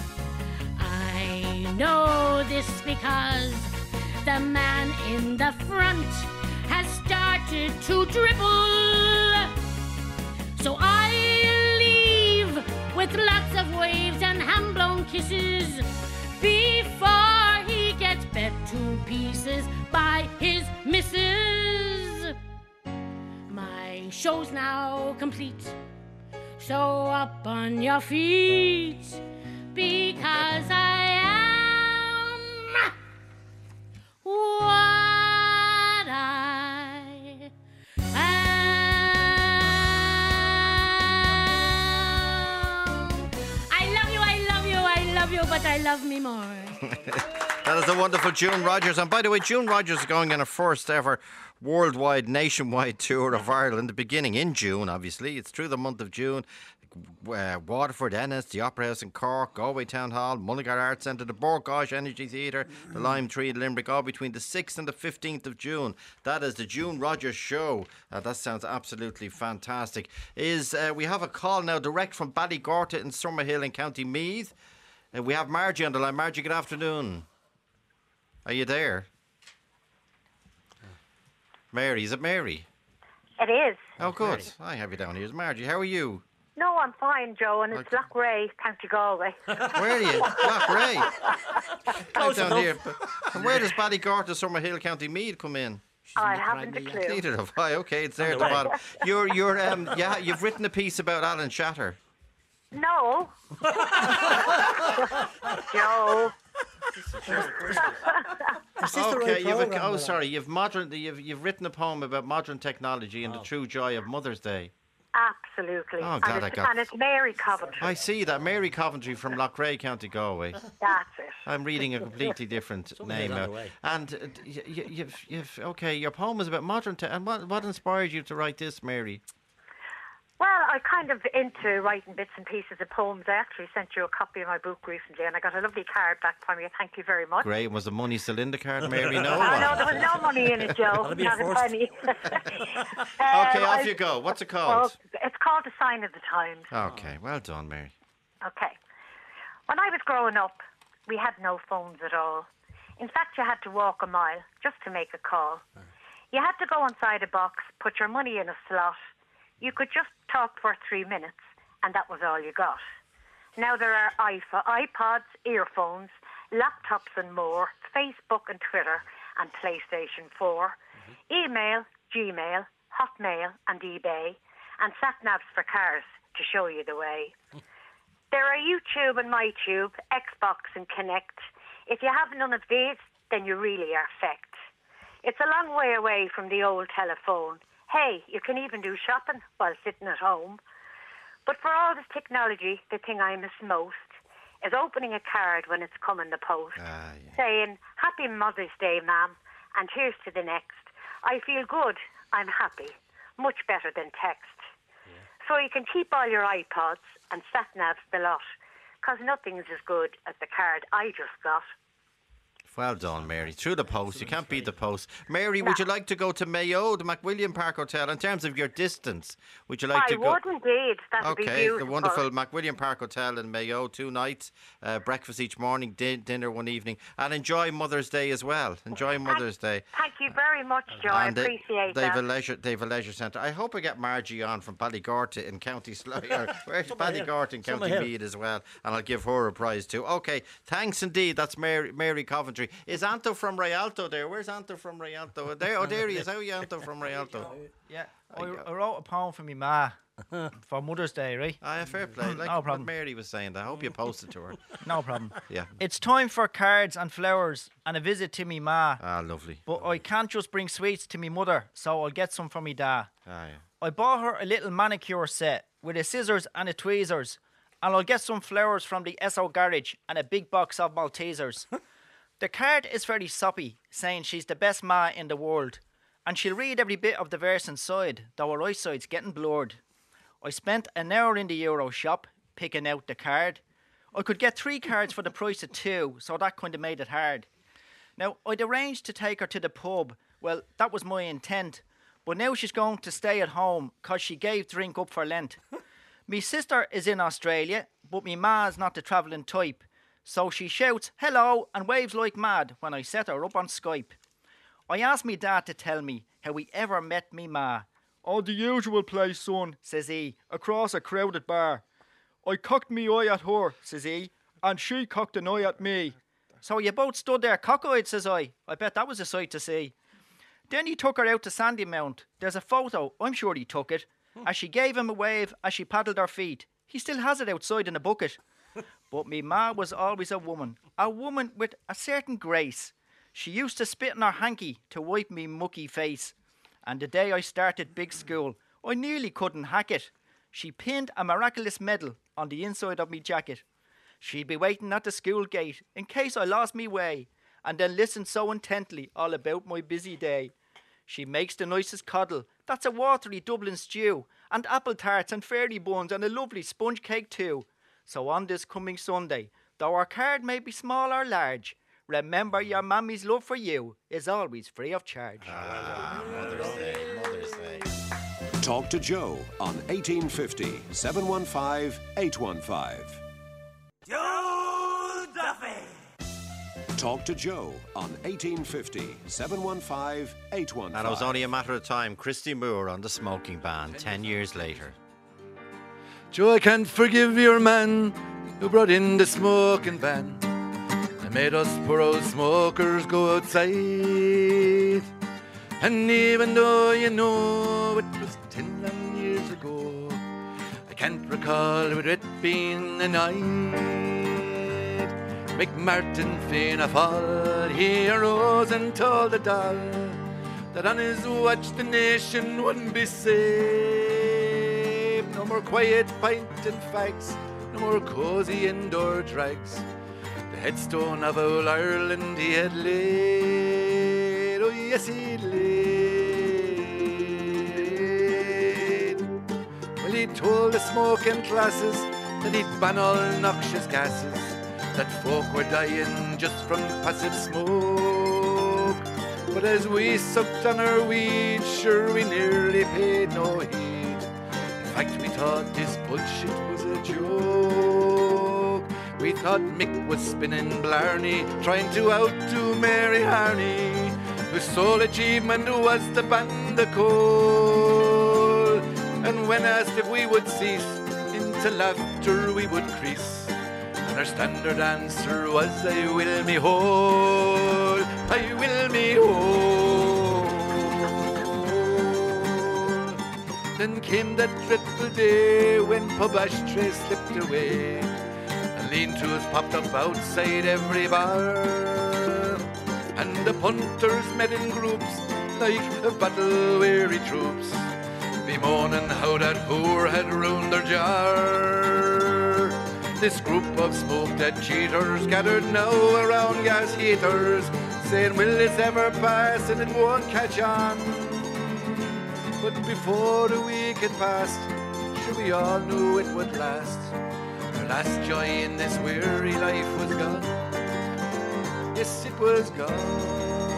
[SPEAKER 11] I know this because the man in the front has started to dribble. So I leave with lots of waves and hand-blown kisses before he gets bent to pieces by his missus. My show's now complete, so up on your feet, because I am what I am. I love you, I love you, I love you, but I love me more.
[SPEAKER 2] That is a wonderful June Rogers. And by the way, June Rogers is going on a first ever worldwide, nationwide tour of Ireland, beginning in June, obviously. It's through the month of June. Uh, Waterford, Ennis, the Opera House in Cork, Galway Town Hall, Mullingar Arts Centre, the Bord Gáis Energy Theatre, the Lime Tree in Limerick, all between the sixth and the fifteenth of June. That is the June Rogers Show. Uh, that sounds absolutely fantastic. Is uh, we have a call now direct from Ballygorta in Summerhill in County Meath. Uh, we have Margie on the line. Margie, good afternoon. Are you there? Mary, is it Mary?
[SPEAKER 12] It is.
[SPEAKER 2] Oh, good. I have you down here. It's Margie. How are you?
[SPEAKER 12] No, I'm fine, Joe, and it's
[SPEAKER 2] Okay.
[SPEAKER 12] Lochray, County Galway.
[SPEAKER 2] Where are you? Lochray. I'm down here. But, and where does Ballygorta, Summerhill, County Meath come in?
[SPEAKER 12] I haven't a clue.
[SPEAKER 2] Neither have I. Okay, it's there at the bottom. You're, you're, um, yeah, you've written a piece about Alan Shatter.
[SPEAKER 12] No. Joe.
[SPEAKER 2] Okay, you've a, oh sorry, you've modern, you've you've written a poem about modern technology and the true joy of Mother's Day.
[SPEAKER 12] Absolutely.
[SPEAKER 2] Oh,
[SPEAKER 12] and,
[SPEAKER 2] God,
[SPEAKER 12] it's,
[SPEAKER 2] I got-
[SPEAKER 12] and it's Mary Coventry.
[SPEAKER 2] I see that, Mary Coventry from Lochray, County Galway.
[SPEAKER 12] That's it.
[SPEAKER 2] I'm reading a completely different
[SPEAKER 4] Somebody's
[SPEAKER 2] name
[SPEAKER 4] on
[SPEAKER 2] out.
[SPEAKER 4] the way.
[SPEAKER 2] And uh, y- y- you've, you've, okay, your poem is about modern tech. And what, what inspired you to write this, Mary?
[SPEAKER 12] Well, I kind of into writing bits and pieces of poems. I actually sent you a copy of my book recently, and I got a lovely card back from you. Thank you very much.
[SPEAKER 2] Great. Was the money still in the card, Mary? No.
[SPEAKER 12] Oh, no, there was no money in it, Joe.
[SPEAKER 2] That'll be a
[SPEAKER 12] Not a
[SPEAKER 2] first.
[SPEAKER 12] penny.
[SPEAKER 2] Okay,
[SPEAKER 12] Um,
[SPEAKER 2] off
[SPEAKER 12] I-
[SPEAKER 2] you go. What's it
[SPEAKER 12] Well,
[SPEAKER 2] called?
[SPEAKER 12] it's called The Sign of the Times.
[SPEAKER 2] Okay, well done, Mary.
[SPEAKER 12] Okay. When I was growing up, we had no phones at all. In fact, you had to walk a mile just to make a call. You had to go inside a box, put your money in a slot. You could just talk for three minutes, and that was all you got. Now there are iPhone, iPods, earphones, laptops and more, Facebook and Twitter, and PlayStation four, email, Gmail, Hotmail and eBay, and sat-navs for cars to show you the way. There are YouTube and MyTube, Xbox and Kinect. If you have none of these, then you really are fecked. It's a long way away from the old telephone. Hey, you can even do shopping while sitting at home. But for all this technology, the thing I miss most is opening a card when it's come in the post,
[SPEAKER 2] Ah, yeah.
[SPEAKER 12] saying, Happy Mother's Day, ma'am, and here's to the next. I feel good, I'm happy, much better than text. So you can keep all your iPods and sat-navs the lot, because nothing's as good as the card I just got.
[SPEAKER 2] Well done, Mary. Through the post. You can't beat the post. Mary, would you like to go to Mayo, the McWilliam Park Hotel? In terms of your distance, would you like
[SPEAKER 12] I
[SPEAKER 2] to go?
[SPEAKER 12] would indeed. That would be
[SPEAKER 2] Okay,
[SPEAKER 12] beautiful.
[SPEAKER 2] the wonderful McWilliam Park Hotel in Mayo, two nights, uh, breakfast each morning, di- dinner one evening, and enjoy Mother's Day as well. Enjoy Mother's Day.
[SPEAKER 12] Thank you very much, Joe. I
[SPEAKER 2] And they-
[SPEAKER 12] appreciate
[SPEAKER 2] they've
[SPEAKER 12] that.
[SPEAKER 2] a leisure, they've a leisure centre. I hope I get Margie on from Ballygorta in County Sligo. Where's Ballygorta in County Meath as well, and I'll give her a prize too. Okay, thanks indeed. That's Mary, Mary Coventry. Is Anto from Rialto there? Where's Anto from Rialto? There, oh, there he is. How are you, Anto from Rialto?
[SPEAKER 13] Yeah, I, I wrote a poem for me ma for Mother's Day, right?
[SPEAKER 2] Ah, yeah, fair play. Like
[SPEAKER 13] No problem.
[SPEAKER 2] what Mary was saying. I hope you posted to her.
[SPEAKER 13] No problem.
[SPEAKER 2] Yeah.
[SPEAKER 13] It's time for cards and flowers and a visit to me ma.
[SPEAKER 2] Ah, lovely.
[SPEAKER 13] But I can't just bring sweets to me mother, so I'll get some from me da.
[SPEAKER 2] Ah, yeah.
[SPEAKER 13] I bought her a little manicure set with a scissors and a tweezers, and I'll get some flowers from the S O garage and a big box of Maltesers. The card is very soppy, saying she's the best ma in the world, and she'll read every bit of the verse inside, though her eyesight's getting blurred. I spent an hour in the Euro shop picking out the card. I could get three cards for the price of two, so that kind of made it hard. Now, I'd arranged to take her to the pub. Well, that was my intent. But now she's going to stay at home, 'cause she gave drink up for Lent. Me sister is in Australia, but me ma's not the travelling type. So she shouts, hello, and waves like mad when I set her up on Skype. I asked me dad to tell me how he ever met me ma. Oh, the usual place, son, says he, across a crowded bar. I cocked me eye at her, says he, and she cocked an eye at me. So you both stood there cockeyed, says I. I bet that was a sight to see. Then he took her out to Sandymount. There's a photo, I'm sure he took it, as she gave him a wave as she paddled her feet. He still has it outside in a bucket. But me ma was always a woman, a woman with a certain grace. She used to spit in her hanky to wipe me mucky face. And the day I started big school, I nearly couldn't hack it. She pinned a miraculous medal on the inside of me jacket. She'd be waiting at the school gate in case I lost me way, and then listen so intently all about my busy day. She makes the nicest coddle, that's a watery Dublin stew, and apple tarts and fairy buns and a lovely sponge cake too. So on this coming Sunday, though our card may be small or large, remember your mammy's love for you is always free of charge.
[SPEAKER 2] Ah, Mother's Day, Mother's Day.
[SPEAKER 1] Talk to Joe on eighteen fifty, seven one five, eight one five.
[SPEAKER 14] Joe Duffy!
[SPEAKER 1] Talk to Joe on eighteen fifty, seven one five, eight one five.
[SPEAKER 2] And it was only a matter of time. Christy Moore on the smoking ban ten years later.
[SPEAKER 15] Joe, I can't forgive your man who brought in the smoking ban and made us poor old smokers go outside. And even though you know it was ten long years ago, I can't recall it it being a night. McMartin Fianna Fáil, he arose and told the doll that on his watch the nation wouldn't be safe. No more quiet pint and fags, no more cosy indoor drags. The headstone of old Ireland he had laid, oh yes he laid. Well, he told the smoking classes that he'd ban all noxious gases, that folk were dying just from passive smoke. But as we sucked on our weed, sure we nearly paid no heed. In fact, we thought this bullshit was a joke. We thought Mick was spinning Blarney, trying to outdo Mary Harney, whose sole achievement was to ban the coal. And when asked if we would cease, into laughter we would crease. And our standard answer was, I will me whole, I will me whole. Then came that dreadful day when pub ashtray slipped away and lean-tos popped up outside every bar, and the punters met in groups like battle-weary troops, bemoaning how that whore had ruined their jar. This group of smoke-dead cheaters gathered now around gas heaters, saying, will this ever pass and it won't catch on? But before the week had passed, sure we all knew it would last. Our last joy in this weary life was gone. Yes, it was gone.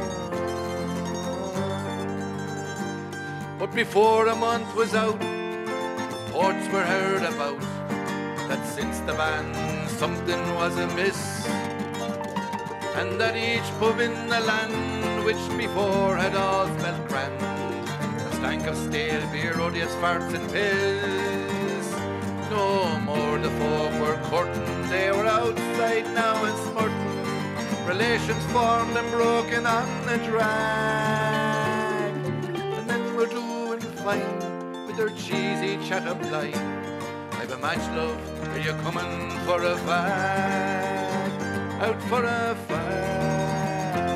[SPEAKER 15] But before a month was out, reports were heard about that since the ban something was amiss, and that each pub in the land, which before had all smelt grand, the stank of stale beer, odious farts and piss. No more the folk were courting, they were outside now and smurting, relations formed and broken on the drag, and men were doing fine with their cheesy chat up line. I've a match, love, are you coming for a fag? Out for a fag.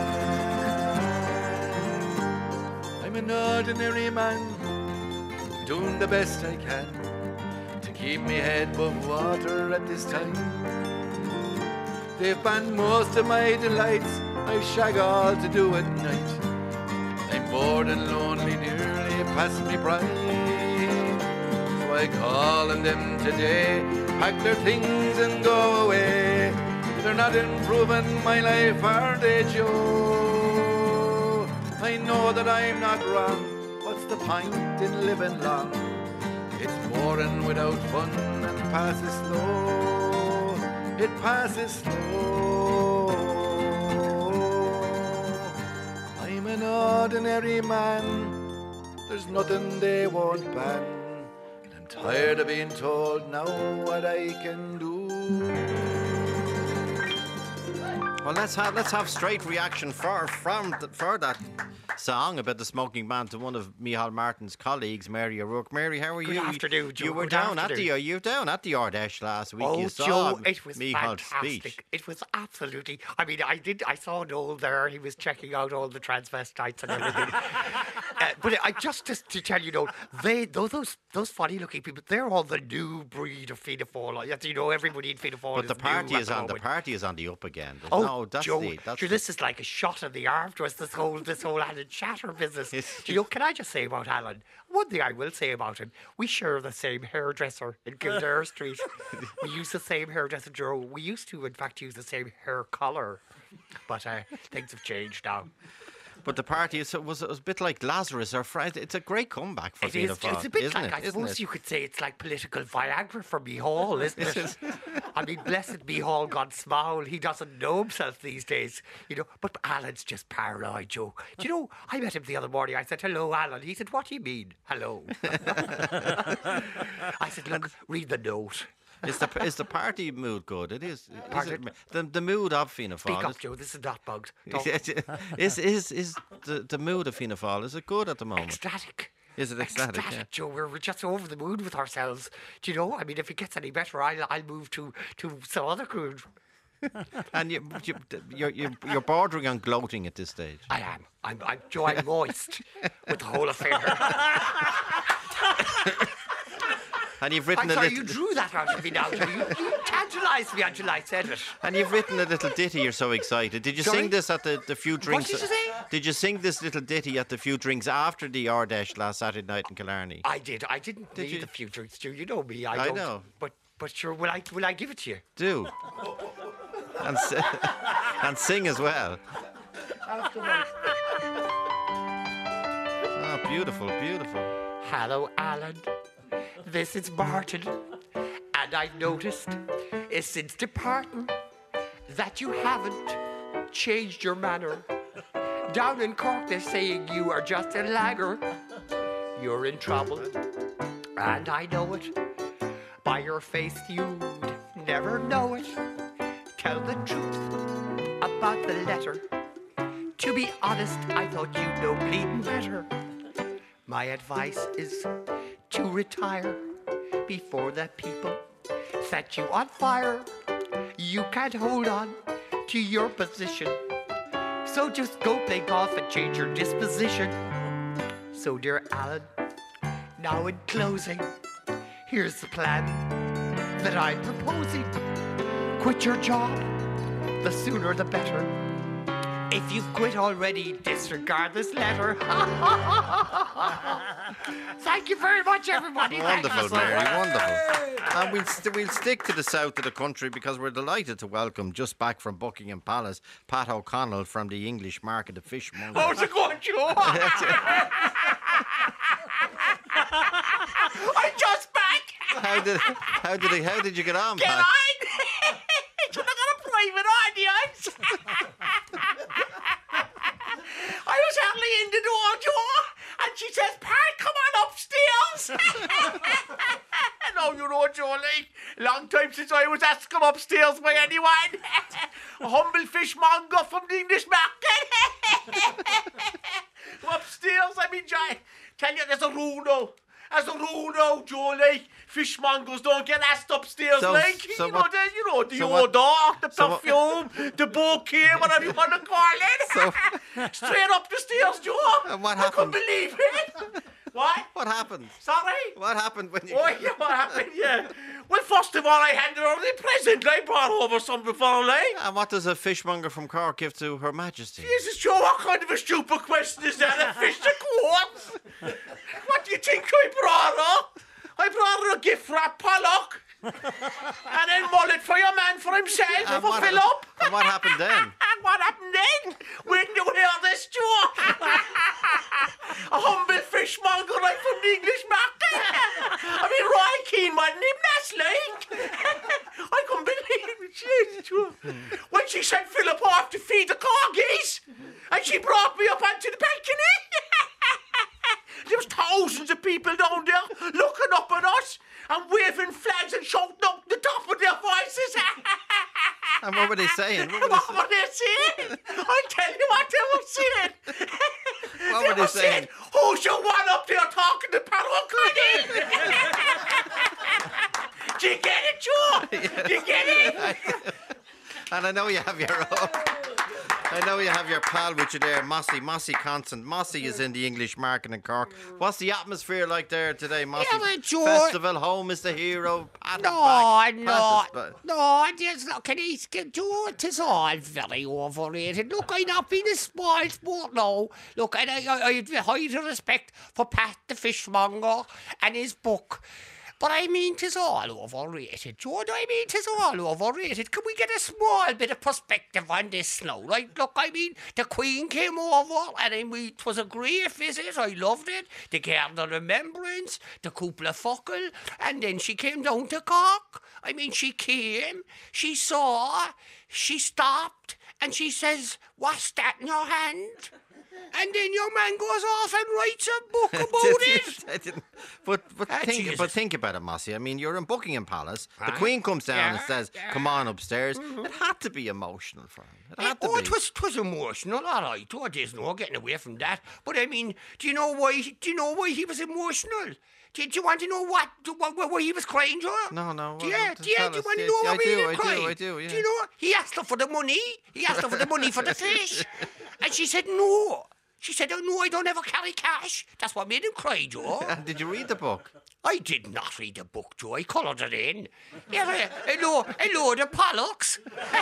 [SPEAKER 15] I'm an ordinary man, doing the best I can to keep me head above water at this time. They've banned most of my delights, I've shag all to do at night. I'm bored and lonely, nearly past me prime. So I call on them today, pack their things and go away. They're not improving my life, are they, Joe? I know that I'm not wrong, what's the point in living long? It's boring without fun and passes slow. It passes slow. I'm an ordinary man, there's nothing they won't ban. And I'm tired of being told now what I can do.
[SPEAKER 2] Well, let's have let's have straight reaction for from the, for that song about the smoking ban to one of Micheál Martin's colleagues, Mary O'Rourke. Mary, how are
[SPEAKER 14] Good
[SPEAKER 2] you?
[SPEAKER 14] afternoon, Joe.
[SPEAKER 2] You were
[SPEAKER 14] Good
[SPEAKER 2] down
[SPEAKER 14] afternoon.
[SPEAKER 2] at the you were down at the Ardèche last week.
[SPEAKER 14] Oh,
[SPEAKER 2] you saw
[SPEAKER 14] Joe, it was
[SPEAKER 2] Micheál's
[SPEAKER 14] fantastic.
[SPEAKER 2] speech.
[SPEAKER 14] It was absolutely. I mean, I did. I saw Noel there. He was checking out all the transvestites and everything. uh, but I just, just to tell you, Noel, they those those those funny-looking people. They're all the new breed of Fianna Fáil. Yes, you know, everybody in Fianna Fáil
[SPEAKER 2] But
[SPEAKER 14] is
[SPEAKER 2] the party
[SPEAKER 14] new
[SPEAKER 2] is
[SPEAKER 14] at
[SPEAKER 2] on the
[SPEAKER 14] moment.
[SPEAKER 2] party is on the up again. There's
[SPEAKER 14] Oh,
[SPEAKER 2] no, that's
[SPEAKER 14] Joe,
[SPEAKER 2] the that's
[SPEAKER 14] sure,
[SPEAKER 2] the-
[SPEAKER 14] this is like a shot in the arm to us, this whole, this whole Alan Shatter business. Do you know, can I just say about Alan, one thing I will say about him, we share the same hairdresser in Kildare Street. We use the same hairdresser, Joe. We used to, in fact, use the same hair colour. But uh, things have changed now.
[SPEAKER 2] But the party is, was, it was a bit like Lazarus or Friday. It's a great comeback for
[SPEAKER 14] It
[SPEAKER 2] Fianna
[SPEAKER 14] is,
[SPEAKER 2] Fáil,
[SPEAKER 14] it's a bit
[SPEAKER 2] isn't
[SPEAKER 14] like,
[SPEAKER 2] it?
[SPEAKER 14] I
[SPEAKER 2] Isn't
[SPEAKER 14] suppose
[SPEAKER 2] it?
[SPEAKER 14] you could say it's like political Viagra for Micheál, isn't it? I mean, blessed Micheál gone small. He doesn't know himself these days, you know. But Alan's just paranoid, Joe. Do you know, I met him the other morning. I said, hello, Alan. He said, what do you mean, hello? I said, look, read the note.
[SPEAKER 2] Is the is the party mood good? It is. is
[SPEAKER 14] Pardon?
[SPEAKER 2] it, the the mood of Fianna Fáil.
[SPEAKER 14] Speak up,
[SPEAKER 2] is-
[SPEAKER 14] Joe. This is not bugged. Don't-
[SPEAKER 2] is is is the, the mood of Fianna Fáil, is it good at the moment?
[SPEAKER 14] Ecstatic.
[SPEAKER 2] Is it ecstatic?
[SPEAKER 14] Ecstatic,
[SPEAKER 2] Yeah.
[SPEAKER 14] Joe. We're, we're just over the moon with ourselves. Do you know? I mean, if it gets any better, I'll I'll move to to some other crew.
[SPEAKER 2] And you, you you're, you're you're bordering on gloating at this stage.
[SPEAKER 14] I am. I'm, I'm Joe. I'm moist with the whole affair.
[SPEAKER 2] And you've written
[SPEAKER 14] I'm
[SPEAKER 2] a
[SPEAKER 14] sorry,
[SPEAKER 2] little.
[SPEAKER 14] you drew that out of me now. Joe. You, you tantalised me until I said it.
[SPEAKER 2] And you've written a little ditty. You're so excited. Did you
[SPEAKER 14] Sorry?
[SPEAKER 2] sing this at the, the few drinks?
[SPEAKER 14] did you say?
[SPEAKER 2] Did you sing this little ditty at the few drinks after the Ardèche last Saturday night in Killarney?
[SPEAKER 14] I did. I didn't
[SPEAKER 2] Did
[SPEAKER 14] need
[SPEAKER 2] you?
[SPEAKER 14] the few drinks, Joe. You know me. I,
[SPEAKER 2] I
[SPEAKER 14] don't.
[SPEAKER 2] know.
[SPEAKER 14] But but sure, will I will I give it to you?
[SPEAKER 2] Do. And si- and sing as well. Oh, beautiful, beautiful.
[SPEAKER 14] Hello, Alan. This is Martin. And I've noticed uh, since departing that you haven't changed your manner. Down in Cork, they're saying you are just a lagger. You're in trouble, and I know it. By your face, you'd never know it. Tell the truth about the letter. To be honest, I thought you'd know bleeding better. My advice is to retire before the people set you on fire. You can't hold on to your position, so just go play golf and change your disposition. So, dear Alan, now in closing, here's the plan that I'm proposing. Quit your job, the sooner the better. If you've quit already, disregard this letter. Thank you very much, everybody.
[SPEAKER 2] Wonderful,
[SPEAKER 14] Thank you so
[SPEAKER 2] Mary,
[SPEAKER 14] much.
[SPEAKER 2] wonderful. And we'll, st- we'll stick to the south of the country because we're delighted to welcome, just back from Buckingham Palace, Pat O'Connell from the English Market of Fishmonger.
[SPEAKER 14] How's it going, Joe? I'm just back.
[SPEAKER 2] How did how did he, how did you get on,
[SPEAKER 14] Get
[SPEAKER 2] Pat?
[SPEAKER 14] on. Should have got a private audience. I was hardly in the door, Joe, and she says, Pat, come on upstairs. No, you know, Jolie, long time since I was asked to come upstairs by anyone. A humble fishmonger from the English market. Upstairs, I mean, I tell you, there's a rule now. As a rule now, Jolie, fishmongers don't get asked upstairs,
[SPEAKER 2] So-
[SPEAKER 14] like,
[SPEAKER 2] so
[SPEAKER 14] you know,
[SPEAKER 2] what-
[SPEAKER 14] the, you know, the
[SPEAKER 2] so what-
[SPEAKER 14] odour, the
[SPEAKER 2] so what-
[SPEAKER 14] perfume, the bouquet, whatever you want to call it. Straight up the stairs, Joe.
[SPEAKER 2] And what
[SPEAKER 14] I couldn't
[SPEAKER 2] happened?
[SPEAKER 14] believe it. What?
[SPEAKER 2] What happened?
[SPEAKER 14] Sorry?
[SPEAKER 2] What happened when you...
[SPEAKER 14] Oh, yeah, what happened, yeah. Well, first of all, I handed her the present. I brought over something for her, like.
[SPEAKER 2] And what does a fishmonger from Cork give to Her Majesty?
[SPEAKER 14] Jesus, Joe, what kind of a stupid question is that? A fish to quartz? What do you think I brought her? I brought her a gift wrap Pollock. And then mullet for your man for himself,
[SPEAKER 2] And
[SPEAKER 14] for
[SPEAKER 2] what,
[SPEAKER 14] Philip.
[SPEAKER 2] and what happened then?
[SPEAKER 14] And what happened then? When you hear this, Joe? A humble fishmonger right from the English market. I mean, Roy Keane wasn't him, that's like. I couldn't believe it, Jesus, Joe. When she sent Philip off to feed the corgis, and she brought me up onto the balcony. There was thousands of people down there looking up at us and waving flags and shouting out the top of their voices.
[SPEAKER 2] And what were they saying? What were they,
[SPEAKER 14] What were they saying? I'll tell you what they were saying.
[SPEAKER 2] what
[SPEAKER 14] They
[SPEAKER 2] were they saying?
[SPEAKER 14] Who's your one up there talking to Pat O'Connell? Do you get it, Joe? Do you get it?
[SPEAKER 2] And I know you have your own. I know you have your pal with you there, Mossy, Mossy Constant. Mossy is in the English market in Cork. What's the atmosphere like there today, Mossy?
[SPEAKER 14] Yeah, well, Joe-
[SPEAKER 2] Festival, home is the hero. Pat is
[SPEAKER 14] No,
[SPEAKER 2] back.
[SPEAKER 14] no,
[SPEAKER 2] Pat is back.
[SPEAKER 14] no, there's not, can he, do it is all very overrated. Look, I'm not being a small sport now. Look, and I, I, I have high respect for Pat the fishmonger and his book. But I mean, 'tis all overrated, Joe. I mean, 'tis all overrated. Can we get a small bit of perspective on this now? Right, look, I mean, the Queen came over, and I mean, 'twas a great visit. I loved it. The Garden of Remembrance, the Cupola Focal, and then she came down to Cork. I mean, she came, she saw, she stopped, and she says, "What's that in your hand?" And then your man goes off and writes a book about it.
[SPEAKER 2] I didn't. But but
[SPEAKER 14] Ah,
[SPEAKER 2] think
[SPEAKER 14] Jesus.
[SPEAKER 2] but think about it, Mossy. I mean, you're in Buckingham Palace. The
[SPEAKER 14] Right.
[SPEAKER 2] Queen comes down and
[SPEAKER 14] Yeah,
[SPEAKER 2] says,
[SPEAKER 14] yeah.
[SPEAKER 2] "Come on upstairs." It had to be emotional for him. It had to
[SPEAKER 14] Oh,
[SPEAKER 2] be.
[SPEAKER 14] it was, 'twas emotional, all right. Oh, there's no getting away from that. But I mean, do you know why? Do you know why he was emotional? Did you want to know what? Why, why he was crying, Joe?
[SPEAKER 2] No, no. well,
[SPEAKER 14] Yeah,
[SPEAKER 2] just
[SPEAKER 14] yeah,
[SPEAKER 2] tell
[SPEAKER 14] do you
[SPEAKER 2] us.
[SPEAKER 14] want to
[SPEAKER 2] Yeah,
[SPEAKER 14] know
[SPEAKER 2] I
[SPEAKER 14] why he
[SPEAKER 2] do,
[SPEAKER 14] was
[SPEAKER 2] I
[SPEAKER 14] crying?
[SPEAKER 2] do, I do, yeah.
[SPEAKER 14] Do you know? He asked her for the money. He asked her for the money for the fish. And she said no. She said, "Oh, no, I don't ever carry cash." That's what made him cry, Joe.
[SPEAKER 2] And did you read the book?
[SPEAKER 14] I did not read the book, Joe. I coloured it in. Yeah, a, a, load, a load of Pollocks.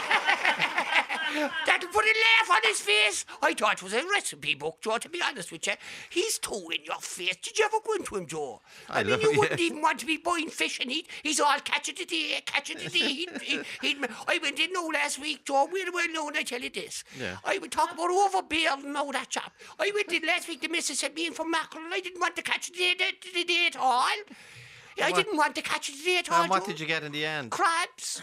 [SPEAKER 14] That put a laugh on his face. I thought it was a recipe book, Joe, to be honest with you. He's too in your face. Did you ever go into him, Joe? I,
[SPEAKER 2] I
[SPEAKER 14] mean,
[SPEAKER 2] love
[SPEAKER 14] you
[SPEAKER 2] it,
[SPEAKER 14] wouldn't
[SPEAKER 2] yeah.
[SPEAKER 14] even want to be buying fish and eat. He's all catch it today, catch it today. He'd, he, he'd, I went in now last week, Joe. We're well known, I tell you this.
[SPEAKER 2] Yeah.
[SPEAKER 14] I would talk about overbearing and all that chap. I went in last week, the missus sent me in for mackerel, and I didn't want to catch it today, today, today at all. I
[SPEAKER 2] what-
[SPEAKER 14] didn't want to catch it today at all.
[SPEAKER 2] And what
[SPEAKER 14] Joe.
[SPEAKER 2] did you get in the end?
[SPEAKER 14] Crabs.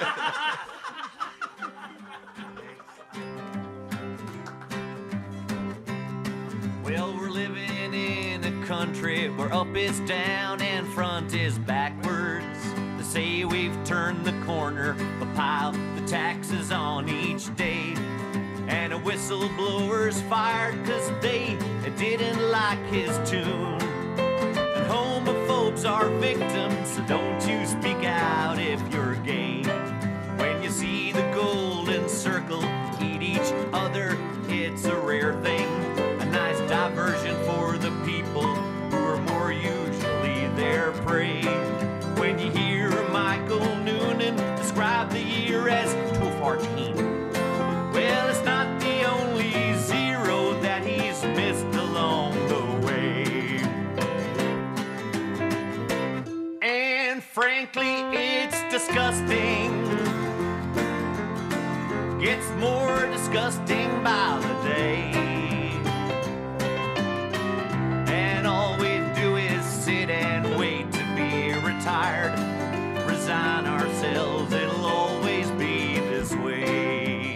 [SPEAKER 16] Well, we're living in a country where up is down and front is backwards. They say we've turned the corner, but pile the taxes on each day. And a whistleblower's fired cause they didn't like his tune. And homophobes are victims, so don't you speak out if you're gay. When you see the golden circle eat each other, it's a rare thing. A nice diversion for the people who are more usually their prey. When you hear Michael Noonan describe the year as two fourteen, well, it's not the only frankly, it's disgusting. Gets more disgusting by the day. And all we do is sit and wait to be retired. Resign ourselves, it'll always be this way.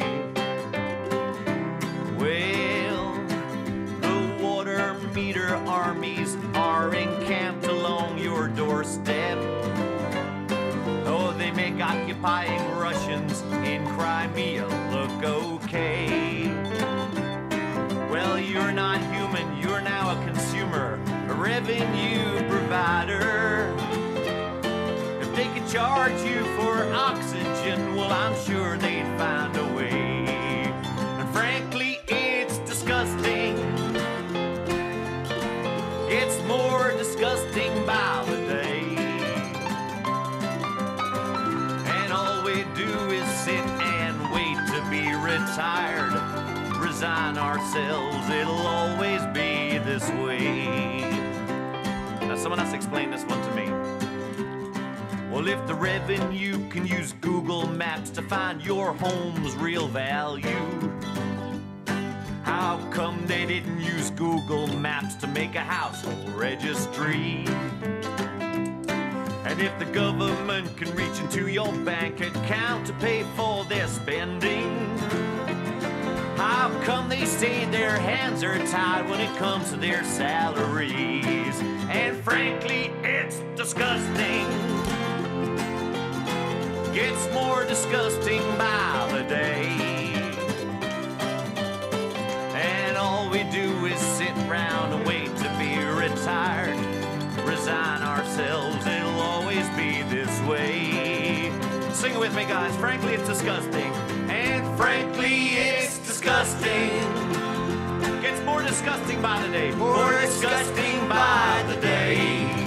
[SPEAKER 16] Well, the water meter armies are encamped along your doorstep. Oh, they make occupying Russians in Crimea look okay. Well, you're not human, you're now a consumer, a revenue provider. If they could charge you for oxygen, well, I'm sure they'd find a way. And frankly, it's disgusting. It's more disgusting by the day. And all we do is sit and wait to be retired. Resign ourselves, it'll always be this way. Now, someone has to explain this one to me. Well, if the revenue can use Google Maps to find your home's real value, how come they didn't use Google Maps to make a household registry? And if the government can reach into your bank account to pay for their spending, how come they say their hands are tied when it comes to their salaries? And frankly, it's disgusting. Gets more disgusting by the day. And all we do is sit round and wait to be retired. Resign ourselves, it'll always be this way. Sing it with me, guys. Frankly, it's disgusting. And frankly, it's disgusting. Gets more disgusting by the day. More, more disgusting by the day.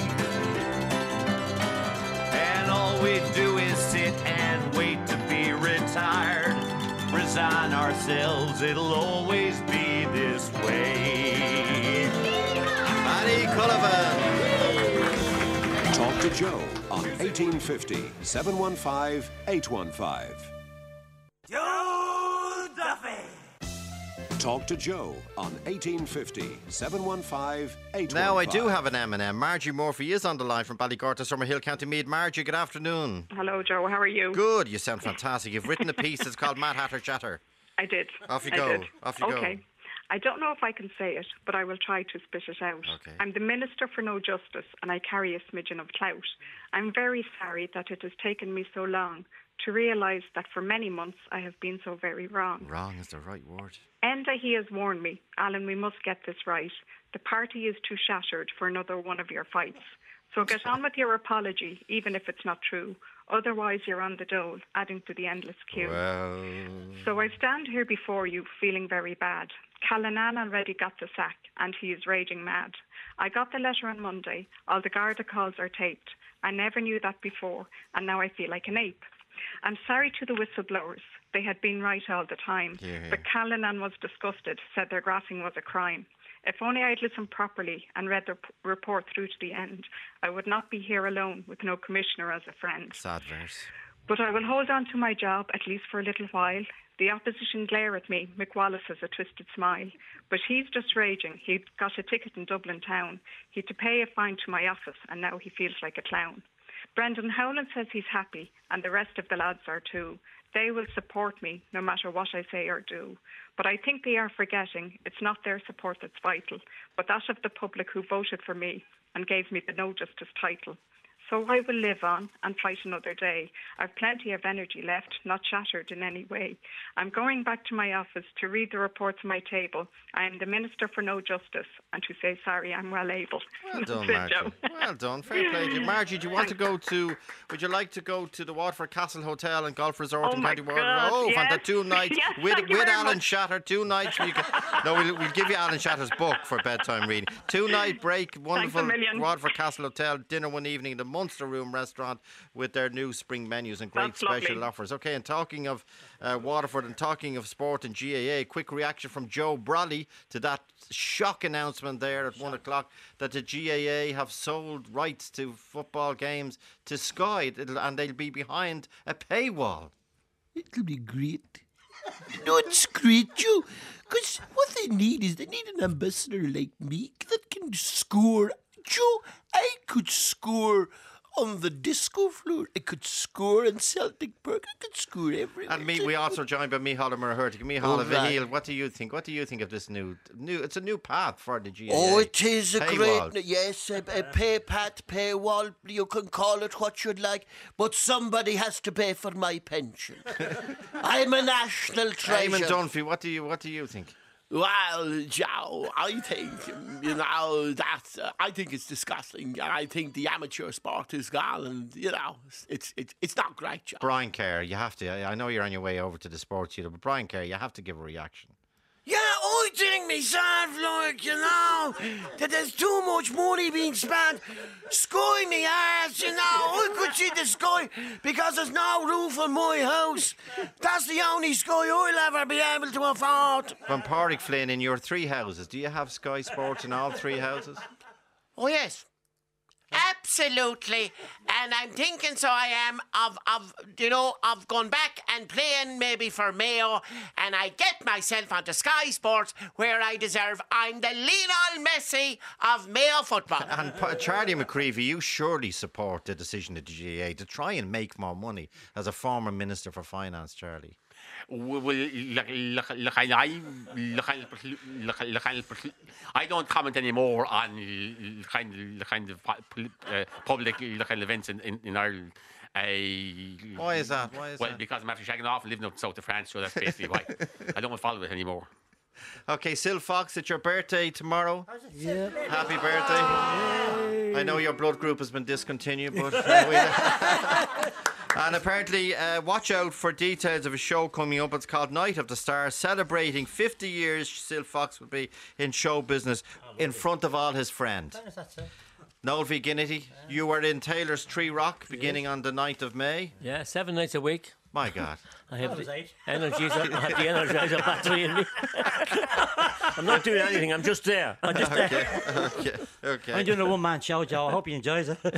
[SPEAKER 16] And all we do is sit and wait to be retired. Resign ourselves, it'll always be this way.
[SPEAKER 2] Paddy Cullivan.
[SPEAKER 1] Talk to Joe on eighteen fifty, seven one five, eight one five.
[SPEAKER 17] Joe Duffy.
[SPEAKER 1] Talk to Joe on eighteen fifty, seven one five, eight one five.
[SPEAKER 2] Now, I do have an M and M. Margie Murphy is on the line from Ballygorta, Summerhill, County Meath. Margie, good afternoon.
[SPEAKER 18] Hello, Joe. How are you?
[SPEAKER 2] Good. You sound fantastic. You've written a piece. It's called Mad Hatter Chatter.
[SPEAKER 18] I did.
[SPEAKER 2] Off you
[SPEAKER 18] I
[SPEAKER 2] go.
[SPEAKER 18] did.
[SPEAKER 2] Off you
[SPEAKER 18] okay.
[SPEAKER 2] go.
[SPEAKER 18] Okay. I don't know if I can say it, but I will try to spit it out.
[SPEAKER 2] Okay.
[SPEAKER 18] I'm the Minister for No Justice, and I carry a smidgen of clout. I'm very sorry that it has taken me so long to realise that for many months I have been so very wrong.
[SPEAKER 2] Wrong is the right word.
[SPEAKER 18] Enda, he has warned me, Alan, we must get this right. The party is too shattered for another one of your fights. So get on with your apology, even if it's not true. Otherwise, you're on the dole, adding to the endless queue.
[SPEAKER 2] Well...
[SPEAKER 18] So I stand here before you, feeling very bad. Callanan already got the sack, and he is raging mad. I got the letter on Monday. All the Garda calls are taped. I never knew that before, and now I feel like an ape. I'm sorry to the whistleblowers. They had been right all the time.
[SPEAKER 2] Hear, hear.
[SPEAKER 18] But Callanan was disgusted, said their graphing was a crime. If only I'd listened properly and read the p- report through to the end, I would not be here alone with no commissioner as a friend.
[SPEAKER 2] Sad verse.
[SPEAKER 18] But I will hold on to my job, at least for a little while. The opposition glare at me. McWallace has a twisted smile. But he's just raging. He'd got a ticket in Dublin town. He'd to pay a fine to my office, and now he feels like a clown. Brendan Howland says he's happy, and the rest of the lads are too. They will support me, no matter what I say or do. But I think they are forgetting it's not their support that's vital, but that of the public who voted for me and gave me the No Justice title. So I will live on and fight another day. I've plenty of energy left, not shattered in any way. I'm going back to my office to read the reports on my table. I am the Minister for No Justice, and to say sorry, I'm well able.
[SPEAKER 2] Well done,
[SPEAKER 18] That's it,
[SPEAKER 2] Margie.
[SPEAKER 18] Joe.
[SPEAKER 2] Well done. Fair play to you. Margie, do you want to go to, would you like to go to the Waterford Castle Hotel and Golf Resort
[SPEAKER 18] Oh
[SPEAKER 2] in
[SPEAKER 18] my
[SPEAKER 2] County Waterford?
[SPEAKER 18] God,
[SPEAKER 2] Oh,
[SPEAKER 18] yes.
[SPEAKER 2] fantastic. Two nights
[SPEAKER 18] Yes,
[SPEAKER 2] with,
[SPEAKER 18] thank you
[SPEAKER 2] with
[SPEAKER 18] very
[SPEAKER 2] Alan
[SPEAKER 18] much.
[SPEAKER 2] Shatter. Two nights. You can, no, we'll, we'll give you Alan Shatter's book for bedtime reading. Two night break, wonderful
[SPEAKER 18] million.
[SPEAKER 2] Waterford Castle Hotel, dinner one evening, the Munster Room restaurant with their new spring menus and great
[SPEAKER 18] That's
[SPEAKER 2] special
[SPEAKER 18] lovely.
[SPEAKER 2] offers. Okay, and talking of uh, Waterford and talking of sport and G A A, quick reaction from Joe Brolly to that shock announcement there at one o'clock that the G A A have sold rights to football games to Sky, It'll, and they'll be behind a paywall.
[SPEAKER 17] It'll be great. No, it's great, Joe. Because what they need is they need an ambassador like me that can score. Joe, I could score on the disco floor. I could score in Celtic Park. I could score everywhere.
[SPEAKER 2] And me, we also joined by Micheál O'Murherty. Micheál
[SPEAKER 17] Oh,
[SPEAKER 2] O'Murherty,
[SPEAKER 17] right.
[SPEAKER 2] what do you think? What do you think of this new, new? It's a new path for the G A A.
[SPEAKER 17] Oh, it is a
[SPEAKER 2] Paywall.
[SPEAKER 17] great, yes, a, a pay pat, pay wall, you can call it what you'd like, but somebody has to pay for my pension. I'm a national treasure.
[SPEAKER 2] Eamon Dunphy, what do you, what do you think?
[SPEAKER 17] Well, Joe, I think, you know, that, uh, I think it's disgusting, and I think the amateur sport is gone, and, you know, it's it's it's not great, Joe.
[SPEAKER 2] Brian Kerr, you have to. I I know you're on your way over to the sports theatre, but Brian Kerr, you have to give a reaction.
[SPEAKER 17] Yeah, I think myself, like, you know, that there's too much money being spent. Sky me ass, you know, I could see the sky because there's no roof on my house. That's the only sky I'll ever be able to afford.
[SPEAKER 2] From Pádraig Flynn, in your three houses, do you have Sky Sports in all three houses?
[SPEAKER 8] Oh, yes. Absolutely. And I'm thinking, so I am, of, of, you know, of going back and playing maybe for Mayo, and I get myself onto Sky Sports where I deserve. I'm the Lionel Messi of Mayo football.
[SPEAKER 2] And Pa- Charlie McCreevy, you surely support the decision of the G A A to try and make more money as a former Minister for Finance, Charlie.
[SPEAKER 10] Well, look, look, look, I, look, look, look, I don't comment anymore on kind of, kind of uh, public kind of events in, in, in Ireland. Uh,
[SPEAKER 2] Why is that? Why is
[SPEAKER 10] well,
[SPEAKER 2] that?
[SPEAKER 10] because I'm after shagging off and living up south of France, so that's basically why. I don't want to follow it anymore.
[SPEAKER 2] Okay, Sil Fox, it's your birthday tomorrow.
[SPEAKER 3] Yeah.
[SPEAKER 2] Happy birthday. I know your blood group has been discontinued, but... Uh, we, and apparently, uh, watch out for details of a show coming up. It's called Night of the Stars, celebrating fifty years Sil Fox will be in show business in front of all his friends. Noel V. Ginnity, you were in Taylor's Tree Rock beginning on the ninth of May.
[SPEAKER 5] Yeah, seven nights a week.
[SPEAKER 2] My God.
[SPEAKER 5] I have the energies, I have the energizer battery in me. I'm not doing anything, I'm just there.
[SPEAKER 4] I'm just there.
[SPEAKER 2] Okay, okay, okay.
[SPEAKER 4] I'm doing a one-man show, Joe. I hope he enjoys it.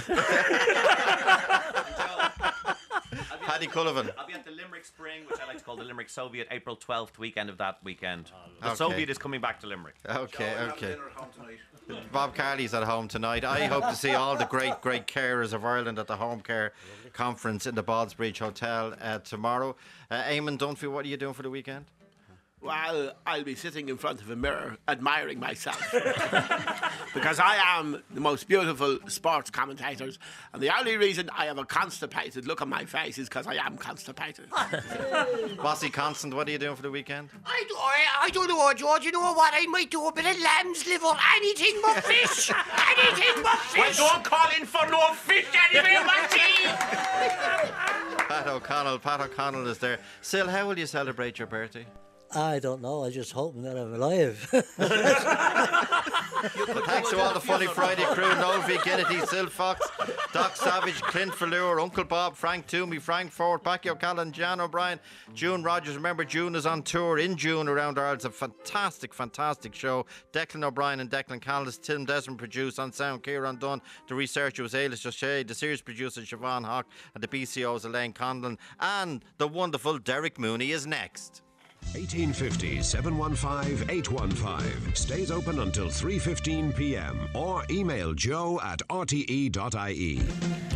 [SPEAKER 2] Paddy Cullivan.
[SPEAKER 19] I'll be at the Limerick Spring, which I like to call the Limerick Soviet, April twelfth weekend of that weekend. The
[SPEAKER 2] Okay.
[SPEAKER 19] Soviet is coming back to Limerick.
[SPEAKER 2] Okay, okay. Bob Carley's at home tonight. I hope to see all the great, great carers of Ireland at the Home Care Conference in the Ballsbridge Hotel uh, tomorrow. Uh, Eamon Dunphy, what are you doing for the weekend?
[SPEAKER 17] Well, I'll be sitting in front of a mirror admiring myself. Because I am the most beautiful sports commentator, and the only reason I have a constipated look on my face is because I am constipated.
[SPEAKER 2] Bossy Constant, what are you doing for the weekend?
[SPEAKER 8] I, do, I, I don't know, George. You know what? I might do a bit of lamb's liver. Anything but fish. Anything but fish.
[SPEAKER 10] Well, don't call in for no fish anyway, Marty.
[SPEAKER 2] Pat O'Connell. Pat O'Connell is there. Sil, how will you celebrate your birthday?
[SPEAKER 3] I don't know. I'm just hoping that I'm alive.
[SPEAKER 2] Thanks to all the Funny Friday crew, Noel V. Ginnity, Sil Fox, Doc Savage, Clint Fallour, Uncle Bob, Frank Toomey, Frank Ford, Packy O'Callaghan, Jan O'Brien, June Rogers. Remember, June is on tour in June around Ireland. It's a fantastic, fantastic show. Declan O'Brien and Declan Callis, Tim Desmond produced, on sound Kieran Dunn. The researcher was Ailis Joshe, the series producer Siobhan Hawke, and the B C O is Elaine Conlon. And the wonderful Derek Mooney is next.
[SPEAKER 1] eighteen fifty, seven one five, eight one five. Stays open until three fifteen p m or email joe at r t e dot i e.